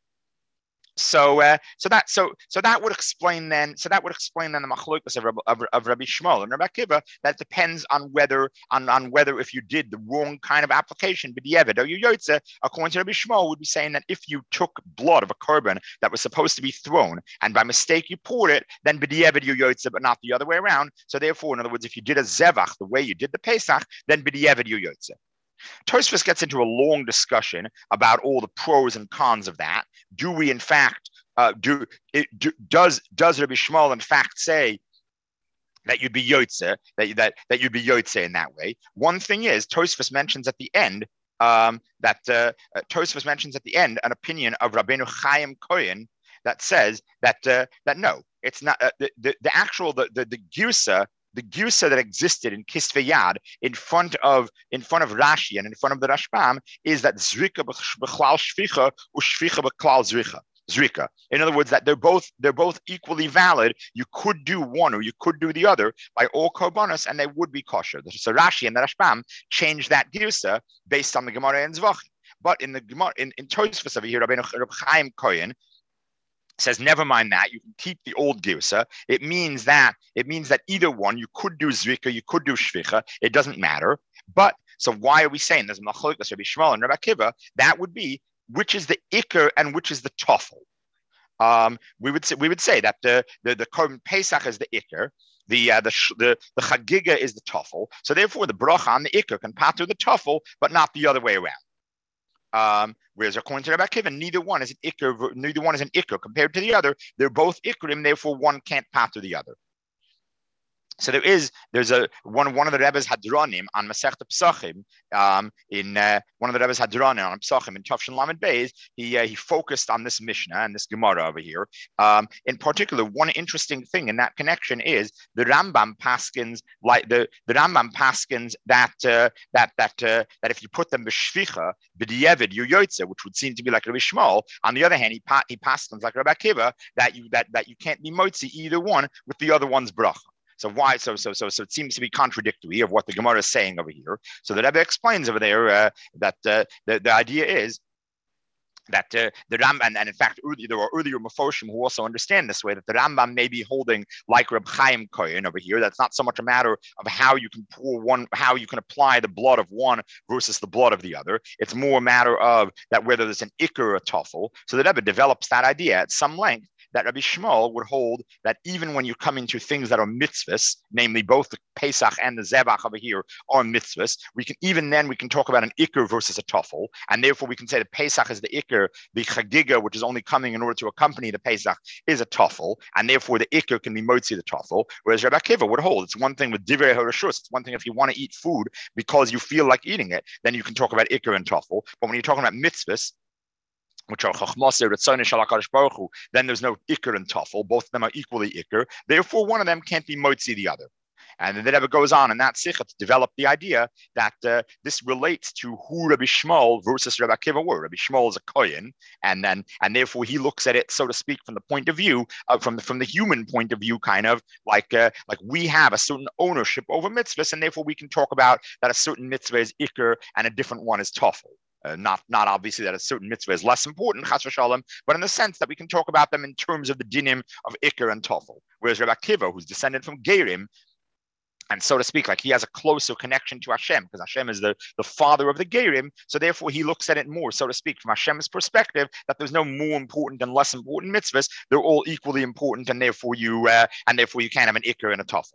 So, uh, so that, so, so that would explain then. So that would explain then the machlokas of, of, of Rabbi Shmuel and Rabbi Akiva. That depends on whether, on, on whether if you did the wrong kind of application, b'diavad or you yotze. According to Rabbi Shmuel, would be saying that if you took blood of a korban that was supposed to be thrown and by mistake you poured it, then b'diavad you yotze, but not the other way around. So therefore, in other words, if you did a zevach the way you did the Pesach, then b'diavad you yotze. Tosfos gets into a long discussion about all the pros and cons of that. Do we, in fact, uh, do, it, do does does Rabbi Shmuel in fact say that you'd be yotze, that that that you'd be yotze in that way? One thing is, Tosfos mentions at the end um, that uh, Tosfos mentions at the end an opinion of Rabbeinu Chaim Kohen that says that uh, that no, it's not uh, the, the the actual the the, the Girsa. The Girsa that existed in Kisvei Yad in front of in front of Rashi and in front of the Rashbam is that Zrika b'chlal shvicha or shvicha b'klal zrika. Zrika. In other words, that they're both they're both equally valid. You could do one or you could do the other by all korbanos, and they would be kosher. So Rashi and the Rashbam changed that Girsa based on the Gemara and Zvachim. But in the Gemara in, in Tosfos over here, Rabbi Chaim Kohen says, never mind that, you can keep the old girsa. It means that it means that either one, you could do zrika, you could do shvicha, it doesn't matter. But so why are we saying there's machlokas Rabbi Shmuel and Rabbi Akiva? That would be which is the ikar and which is the toffel. Um, we would say we would say that the the, the korban Pesach is the ikar, the uh, the the the chagiga is the tuffle. So therefore, the bracha on the ikr can pater the tuffle, but not the other way around. Um, whereas according to Rabbi Akiva, neither one is an ikr. Neither one is an ikr compared to the other. They're both ikrim. Therefore, one can't pater the other. So there is, there's a one one of the Rebbe's Hadranim on Masechta Pesachim. Um, in uh, one of the Rebbe's Hadranim on Pesachim in Tafshin Lamed Beis, he uh, he focused on this Mishnah and this Gemara over here. Um, in particular, one interesting thing in that connection is the Rambam paskins like the the Rambam paskins that uh, that that uh, that if you put them b'shvicha b'diavad you yotze, which would seem to be like Rabbi Shmuel. On the other hand, he pa- he paskins like Rabbi Akiva that you that that you can't be motzi either one with the other one's bracha. So why? So so so so it seems to be contradictory of what the Gemara is saying over here. So the Rebbe explains over there uh, that uh, the the idea is that uh, the Rambam, and, and in fact, earlier, there are earlier Mefoshim who also understand this way, that the Rambam may be holding like Reb Chaim Kohen over here. That's not so much a matter of how you can pour one, how you can apply the blood of one versus the blood of the other. It's more a matter of that whether there's an ikr or a tuffle. So the Rebbe develops that idea at some length, that Rabbi Shmuel would hold that even when you come into things that are mitzvahs, namely both the Pesach and the Zebach over here are mitzvahs, we can even then we can talk about an ikr versus a tuffle, and therefore we can say that Pesach is the ikr, the chagiga, which is only coming in order to accompany the Pesach, is a tuffle, and therefore the ikr can be motzi the tuffle. Whereas Rabbi Akiva would hold it's one thing with divrei harashus, it's one thing if you want to eat food because you feel like eating it, then you can talk about ikr and tuffle. But when you're talking about mitzvahs, which are chachmaseh, ritzonah shel HaKadosh Baruch Hu, then there's no ikr and tuffle. Both of them are equally ikr. Therefore, one of them can't be motzi the other. And then the Rebbe goes on in that sikha to develop the idea that uh, this relates to who Rabbi Shmuel versus Rabbi Akiva were. Rabbi Shmuel is a kohen, and then and therefore he looks at it, so to speak, from the point of view uh, from the, from the human point of view, kind of like uh, like we have a certain ownership over mitzvahs, and therefore we can talk about that a certain mitzvah is ikr and a different one is tuffle. Uh, not, not obviously that a certain mitzvah is less important, chas v'shalom, but in the sense that we can talk about them in terms of the dinim of ikr and tuffle. Whereas Rabbi Akiva, who's descended from Gerim, and so to speak, like he has a closer connection to Hashem, because Hashem is the, the father of the Gerim, so therefore he looks at it more, so to speak, from Hashem's perspective, that there's no more important and less important mitzvahs. They're all equally important, and therefore you uh, and therefore you can't have an ikr and a tuffle.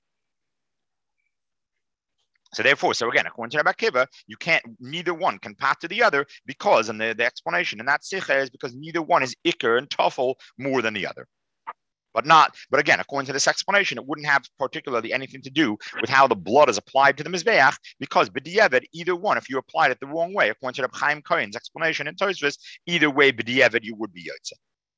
So therefore, so again, according to Rabbi Akiva, you can't, neither one can pater the other because, and the, the explanation in that sikha is because neither one is ikr and tuffle more than the other. But not, but again, according to this explanation, it wouldn't have particularly anything to do with how the blood is applied to the mizbeach, because b'diavad, either one, if you applied it the wrong way, according to Reb Chaim Kohen's explanation in Tosfos, either way, b'diavad, you would be yotze.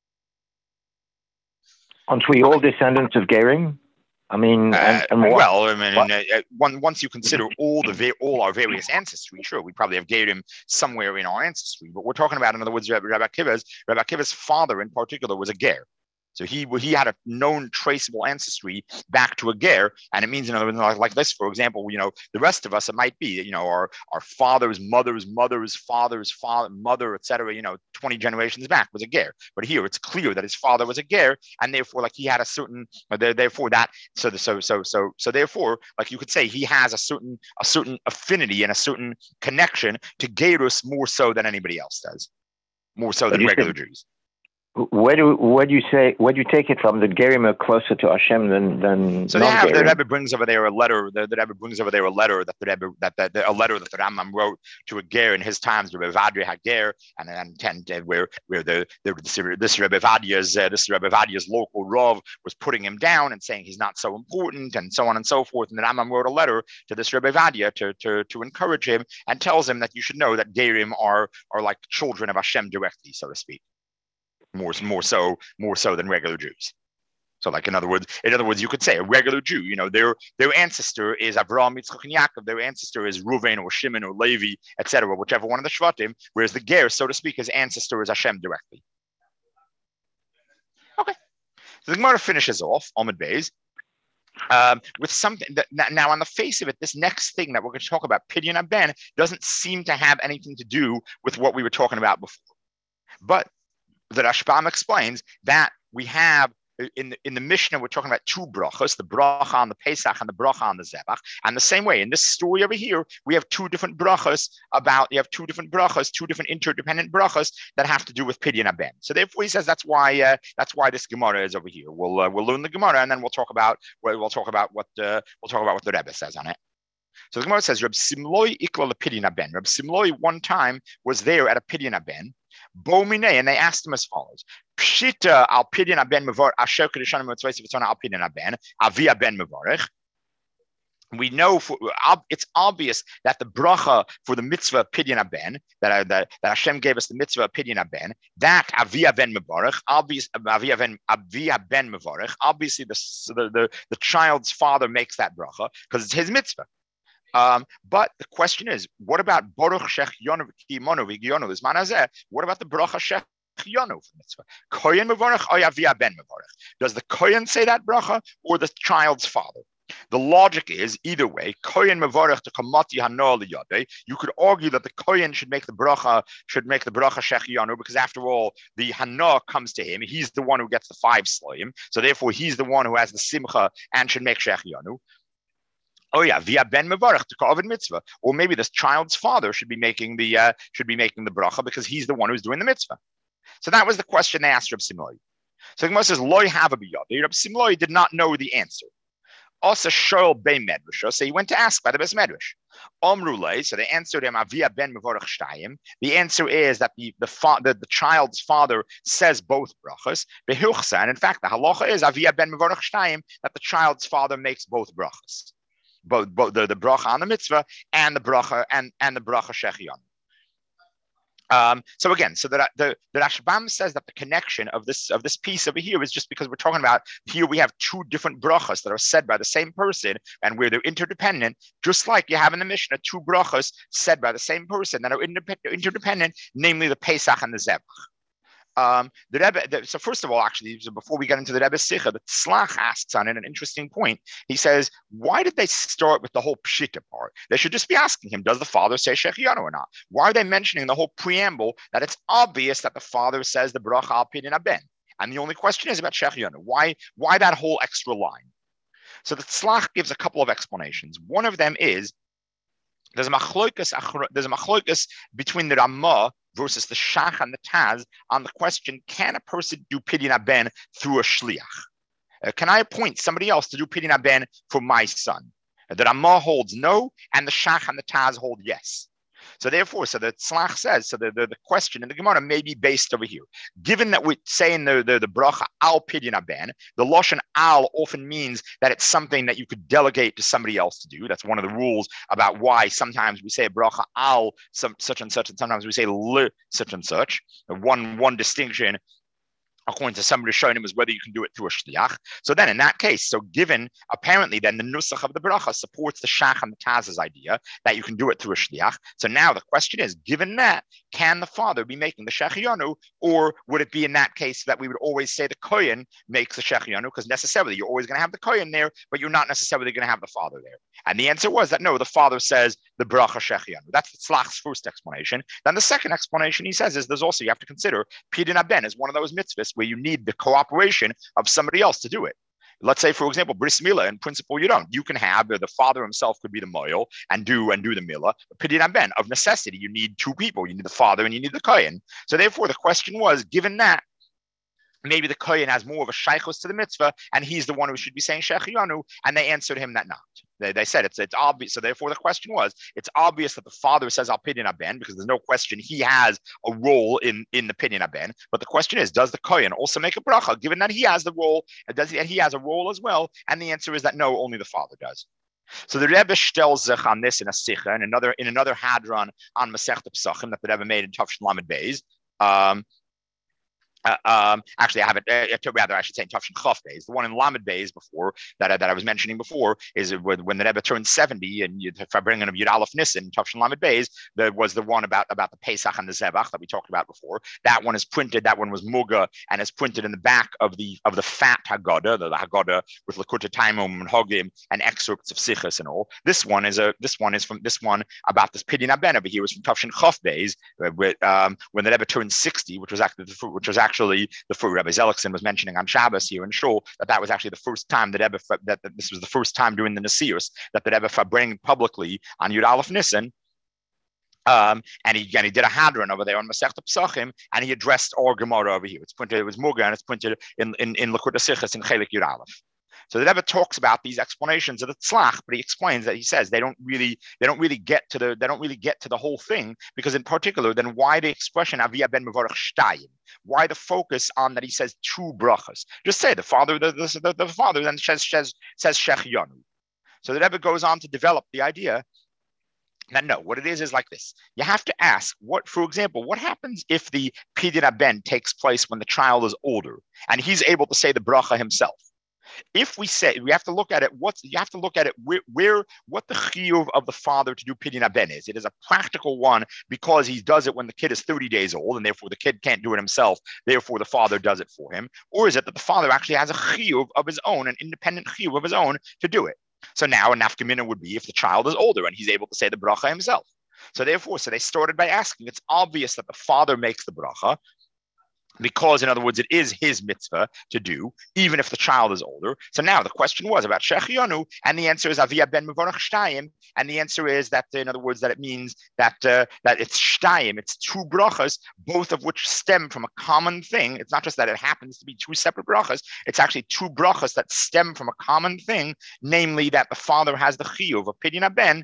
Aren't we all descendants of Gerim? I mean, and, and uh, well, I mean, uh, uh, one, once you consider all the va- all our various ancestry, sure, we probably have Gerim somewhere in our ancestry. But we're talking about, in other words, Rabbi Akiva's, Rabbi Akiva's father in particular was a ger. So he he had a known traceable ancestry back to a ger, and it means, in other words, like, like this, for example, you know, the rest of us, it might be, you know, our our father's mother's mother's father's father, mother, et cetera, you know, twenty generations back was a ger. But here it's clear that his father was a ger, and therefore, like he had a certain, therefore that, so the, so so so so therefore, like you could say, he has a certain a certain affinity and a certain connection to gerus more so than anybody else does, more so than regular Jews. Where do where do you say where do you take it from? That Gerim are closer to Hashem than than so they have the Rebbe brings over there a letter. The, the Rebbe brings over there a letter that the Rebbe that the, the, a letter that the Rambam wrote to a ger in his times. The Rebbe Vadya had ger, and then and, and where where the, the this Rebbe Vadya's uh, this Rebbe Vadya's local rav was putting him down and saying he's not so important and so on and so forth. And the Rambam wrote a letter to this Rebbe Vadya to to to encourage him and tells him that you should know that Gerim are are like children of Hashem directly, so to speak. More, more so, more so than regular Jews. So, like in other words, in other words, you could say a regular Jew. You know, their their ancestor is Avraham, Yitzchak, and Yaakov. Their ancestor is Reuven or Shimon or Levi, et cetera, whichever one of the Shvatim. Whereas the Ger, so to speak, his ancestor is Hashem directly. Okay. So the Gemara finishes off Amud Beis um, with something that now, on the face of it, this next thing that we're going to talk about, Pidyon Haben, doesn't seem to have anything to do with what we were talking about before, but the Rashbam explains that we have in the, in the Mishnah, we're talking about two brachas, the bracha on the Pesach and the bracha on the Zebach. And the same way, in this story over here, we have two different brachas about, you have two different brachas, two different interdependent brachas that have to do with Pidyon Haben. So therefore, he says that's why uh, that's why this Gemara is over here. We'll uh, we'll learn the Gemara and then we'll talk about we'll talk about what uh, we'll talk about what the Rebbe says on it. So the Gemara says, Reb Simloi ikla lepidyon haben. Reb Simloi one time was there at a pidyon haben, bo minei, and they asked him as follows: Pshita al pidyon haben mevar asher kedushanim mitzvayis v'tzona al pidyon haben avi haben mevarich. We know for, it's obvious that the bracha for the mitzvah pidyon haben, that, that that Hashem gave us the mitzvah pidyon haben, that avi haben mevarich, obvious avi haben avi haben mevarich. Obviously, the, the the the child's father makes that bracha because it's his mitzvah. Um, but the question is, what about Baruch Shech Yonu V'Kiyonu V'Giyonu L'Zman Hazeh? What about the Bracha Shech Yonu for mitzvah? Kohen Mevarech or Avia Ben Mevarech? Does the Kohen say that bracha or the child's father? The logic is either way. Kohen Mevarech to Kamati Hanoah Liyadeh. You could argue that the Kohen should make the bracha should make the Bracha Shech Yonu because after all, the Hanoah comes to him. He's the one who gets the five slayim, so therefore he's the one who has the simcha and should make Shech Yonu. Oh yeah, via ben mevarech to ka'avid mitzvah, or maybe this child's father should be making the uh, should be making the bracha because he's the one who's doing the mitzvah. So that was the question they asked Reb Simloi. So the Gemara says, "Loi have a biyadi." Reb Simloi did not know the answer. Also, shoel bei medrash. So he went to ask by the best medrash. Omrulei. So they answered him, "Avia ben mevarech shtayim." The answer is that the the, fa- the the child's father says both brachas. Behilchsa, and in fact, the halacha is avia ben mevarech shtayim, that the child's father makes both brachas. Both, both the, the bracha on the mitzvah and the bracha and, and the bracha Shech Yonu. Um, so again, so that the, the Rashbam says that the connection of this of this piece over here is just because we're talking about here we have two different brachas that are said by the same person and where they're interdependent, just like you have in the Mishnah two brachas said by the same person that are interdependent, namely the Pesach and the Zebach. Um, the Rebbe, the, so first of all, actually, so before we get into the Rebbe's Sikha, the Tzlach asks on it an interesting point. He says, why did they start with the whole Pshita part? They should just be asking him, does the father say Shech Yonu or not? Why are they mentioning the whole preamble that it's obvious that the father says the Bracha al Pidyon Haben? And the only question is about Shech Yonu. Why, why that whole extra line? So the Tzlach gives a couple of explanations. One of them is, there's a machloikas, there's a machloikas between the Ramah versus the Shach and the Taz on the question, can a person do Pidyon Haben through a Shliach? Uh, can I appoint somebody else to do Pidyon Haben for my son? Uh, the Ramah holds no, and the Shach and the Taz hold yes. So therefore, so the Tzlach says, so the, the, the question in the Gemara may be based over here. Given that we're saying the, the, the bracha al Pidyon Haben, the Lashon al often means that it's something that you could delegate to somebody else to do. That's one of the rules about why sometimes we say bracha al some, such and such, and sometimes we say le such and such. One, one distinction, according to some Rishonim, is whether you can do it through a shliach. So then in that case, so given, apparently then the nusach of the bracha supports the Shach and the Taz's idea that you can do it through a shliach. So now the question is, given that, can the father be making the Shech Yonu, or would it be in that case that we would always say the Kohen makes the Shech Yonu, because necessarily you're always going to have the Kohen there, but you're not necessarily going to have the father there. And the answer was that no, the father says the bracha Shech Yonu. That's the Tzlach's first explanation. Then the second explanation he says is there's also, you have to consider Pidyon Haben is one of those mitzvahs where you need the cooperation of somebody else to do it. Let's say, for example, bris milah. In principle, you don't. You can have the father himself could be the moil and do and do the milah. Pidyon Haben, of necessity, you need two people. You need the father and you need the kohen. So therefore, the question was, given that maybe the kohen has more of a shaychus to the mitzvah, and he's the one who should be saying Shech Yonu, and they answered him that not. They, they said it's it's obvious. So therefore, the question was, it's obvious that the father says al Pidyon Haben because there's no question he has a role in, in the Pidyon Haben. But the question is, does the kohen also make a bracha, given that he has the role, and does he, and he has a role as well? And the answer is that no, only the father does. So the Rebbe stellt sich on this in a Sikha, in another in another hadron on Masechta Pesachim that the Rebbe made in Tafshin Lamed Beis. Um, Uh, um, actually, I have it. Uh, rather, I should say in Tafshin Chaf Beis. The one in Lamed Beis before that uh, that I was mentioning before is when, when the Rebbe turned seventy, and you, if I bring in Yud Aleph Nissen, Tafshin Lamed Beis, there was the one about about the Pesach and the Zebach that we talked about before. That one is printed. That one was Muga and is printed in the back of the of the fat Haggadah, the, the Haggadah with Likutei Taimim and Hogim and excerpts of Sichos and all. This one is a this one is from this one about this Pidyon Haben over here was from Tafshin Chaf Beis, uh, with, um, when the Rebbe turned sixty, which was actually which was actually actually the first, Rebbe Zelickson was mentioning on Shabbos here in Shul that that was actually the first time that Rebbe, that, that this was the first time during the Nasius that the Rebbe bring publicly on Yud Aleph Nissen. Um, and he and he did a hadron over there on Masechta Pesachim, and he addressed our Gemara over here. It's pointed, it was Muga, and it's pointed in in in Likkutei Sichos in Chelik Yud Aleph. So the Rebbe talks about these explanations of the tzlach, but he explains that he says they don't really they don't really get to the they don't really get to the whole thing, because in particular, then why the expression Avia ben Mevorach Shtayim? Why the focus on that he says two brachas? Just say the father the the, the, the father then says says says Shechianu. So the Rebbe goes on to develop the idea. Now, no, what it is is like this. You have to ask, what, for example, what happens if the Pidyon Ben takes place when the child is older and he's able to say the bracha himself? If we say, we have to look at it, what's, you have to look at it where, where what the chiyuv of the father to do Pidyon Ben is. It is a practical one because he does it when the kid is thirty days old and therefore the kid can't do it himself. Therefore, the father does it for him. Or is it that the father actually has a chiyuv of his own, an independent chiyuv of his own to do it? So now a nafkamina would be if the child is older and he's able to say the bracha himself. So therefore, so they started by asking, it's obvious that the father makes the bracha because, in other words, it is his mitzvah to do, even if the child is older. So now the question was about Shechianu, and the answer is Avia ben Mevorach Shtayim, and the answer is that, in other words, that it means that uh, that it's Shtayim, it's two brachas, both of which stem from a common thing. It's not just that it happens to be two separate brachas, it's actually two brachas that stem from a common thing, namely that the father has the chiyuv of Pidyon Ben,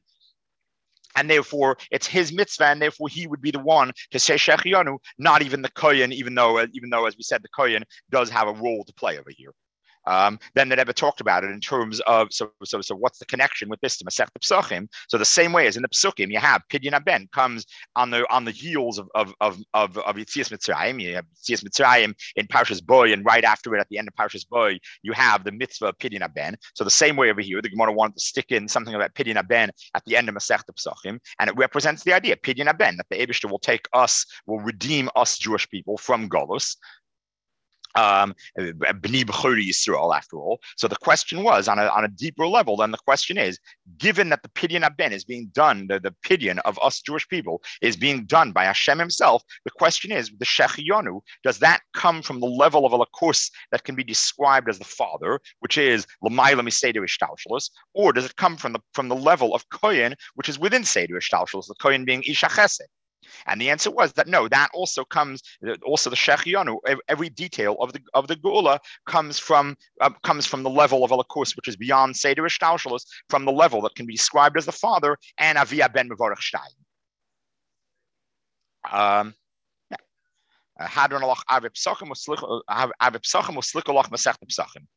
and therefore it's his mitzvah, and therefore he would be the one to say Shechianu, not even the Kohen, even though, even though, as we said, the Kohen does have a role to play over here. Um, then the Rebbe talked about it in terms of, so so so what's the connection with this to Masechta Pesachim? So the same way as in the Pesukim, you have Pidyon Ben comes on the on the heels of of of of, of Yetzias Mitzrayim. You have Yetzias Mitzrayim in Parshas Boy, and right after it, at the end of Parshas Boy, you have the mitzvah of Pidyon Ben. So the same way over here, the Gemara wanted to stick in something about Pidyon Ben at the end of Masechta Pesachim, and it represents the idea Pidyon Ben, that the Eibishter will take us, will redeem us Jewish people from Golus. Um, B'nai B'chori Yisrael, after all. So the question was, on a, on a deeper level, then the question is, given that the Pidyon Ben is being done, the, the Pidyon of us Jewish people is being done by Hashem himself, the question is, the Shechianu, does that come from the level of a lakus that can be described as the father, which is L'mayla Miseder Ishtalshalos, or does it come from the from the level of Kohen, which is within Seder Ishtalshalos, the Kohen being Isha Chesed? And the answer was that no, that also comes, also the Shechianu, every detail of the of the Geula comes from uh, comes from the level of a lakus, which is beyond Seder Ishtalshalos, from the level that can be described as the father and Avia ben Mevorach Shtayim. Um, Hadron alach Avia Pesachim was Avia Pesachim was Slikolach Masechta Pesachim.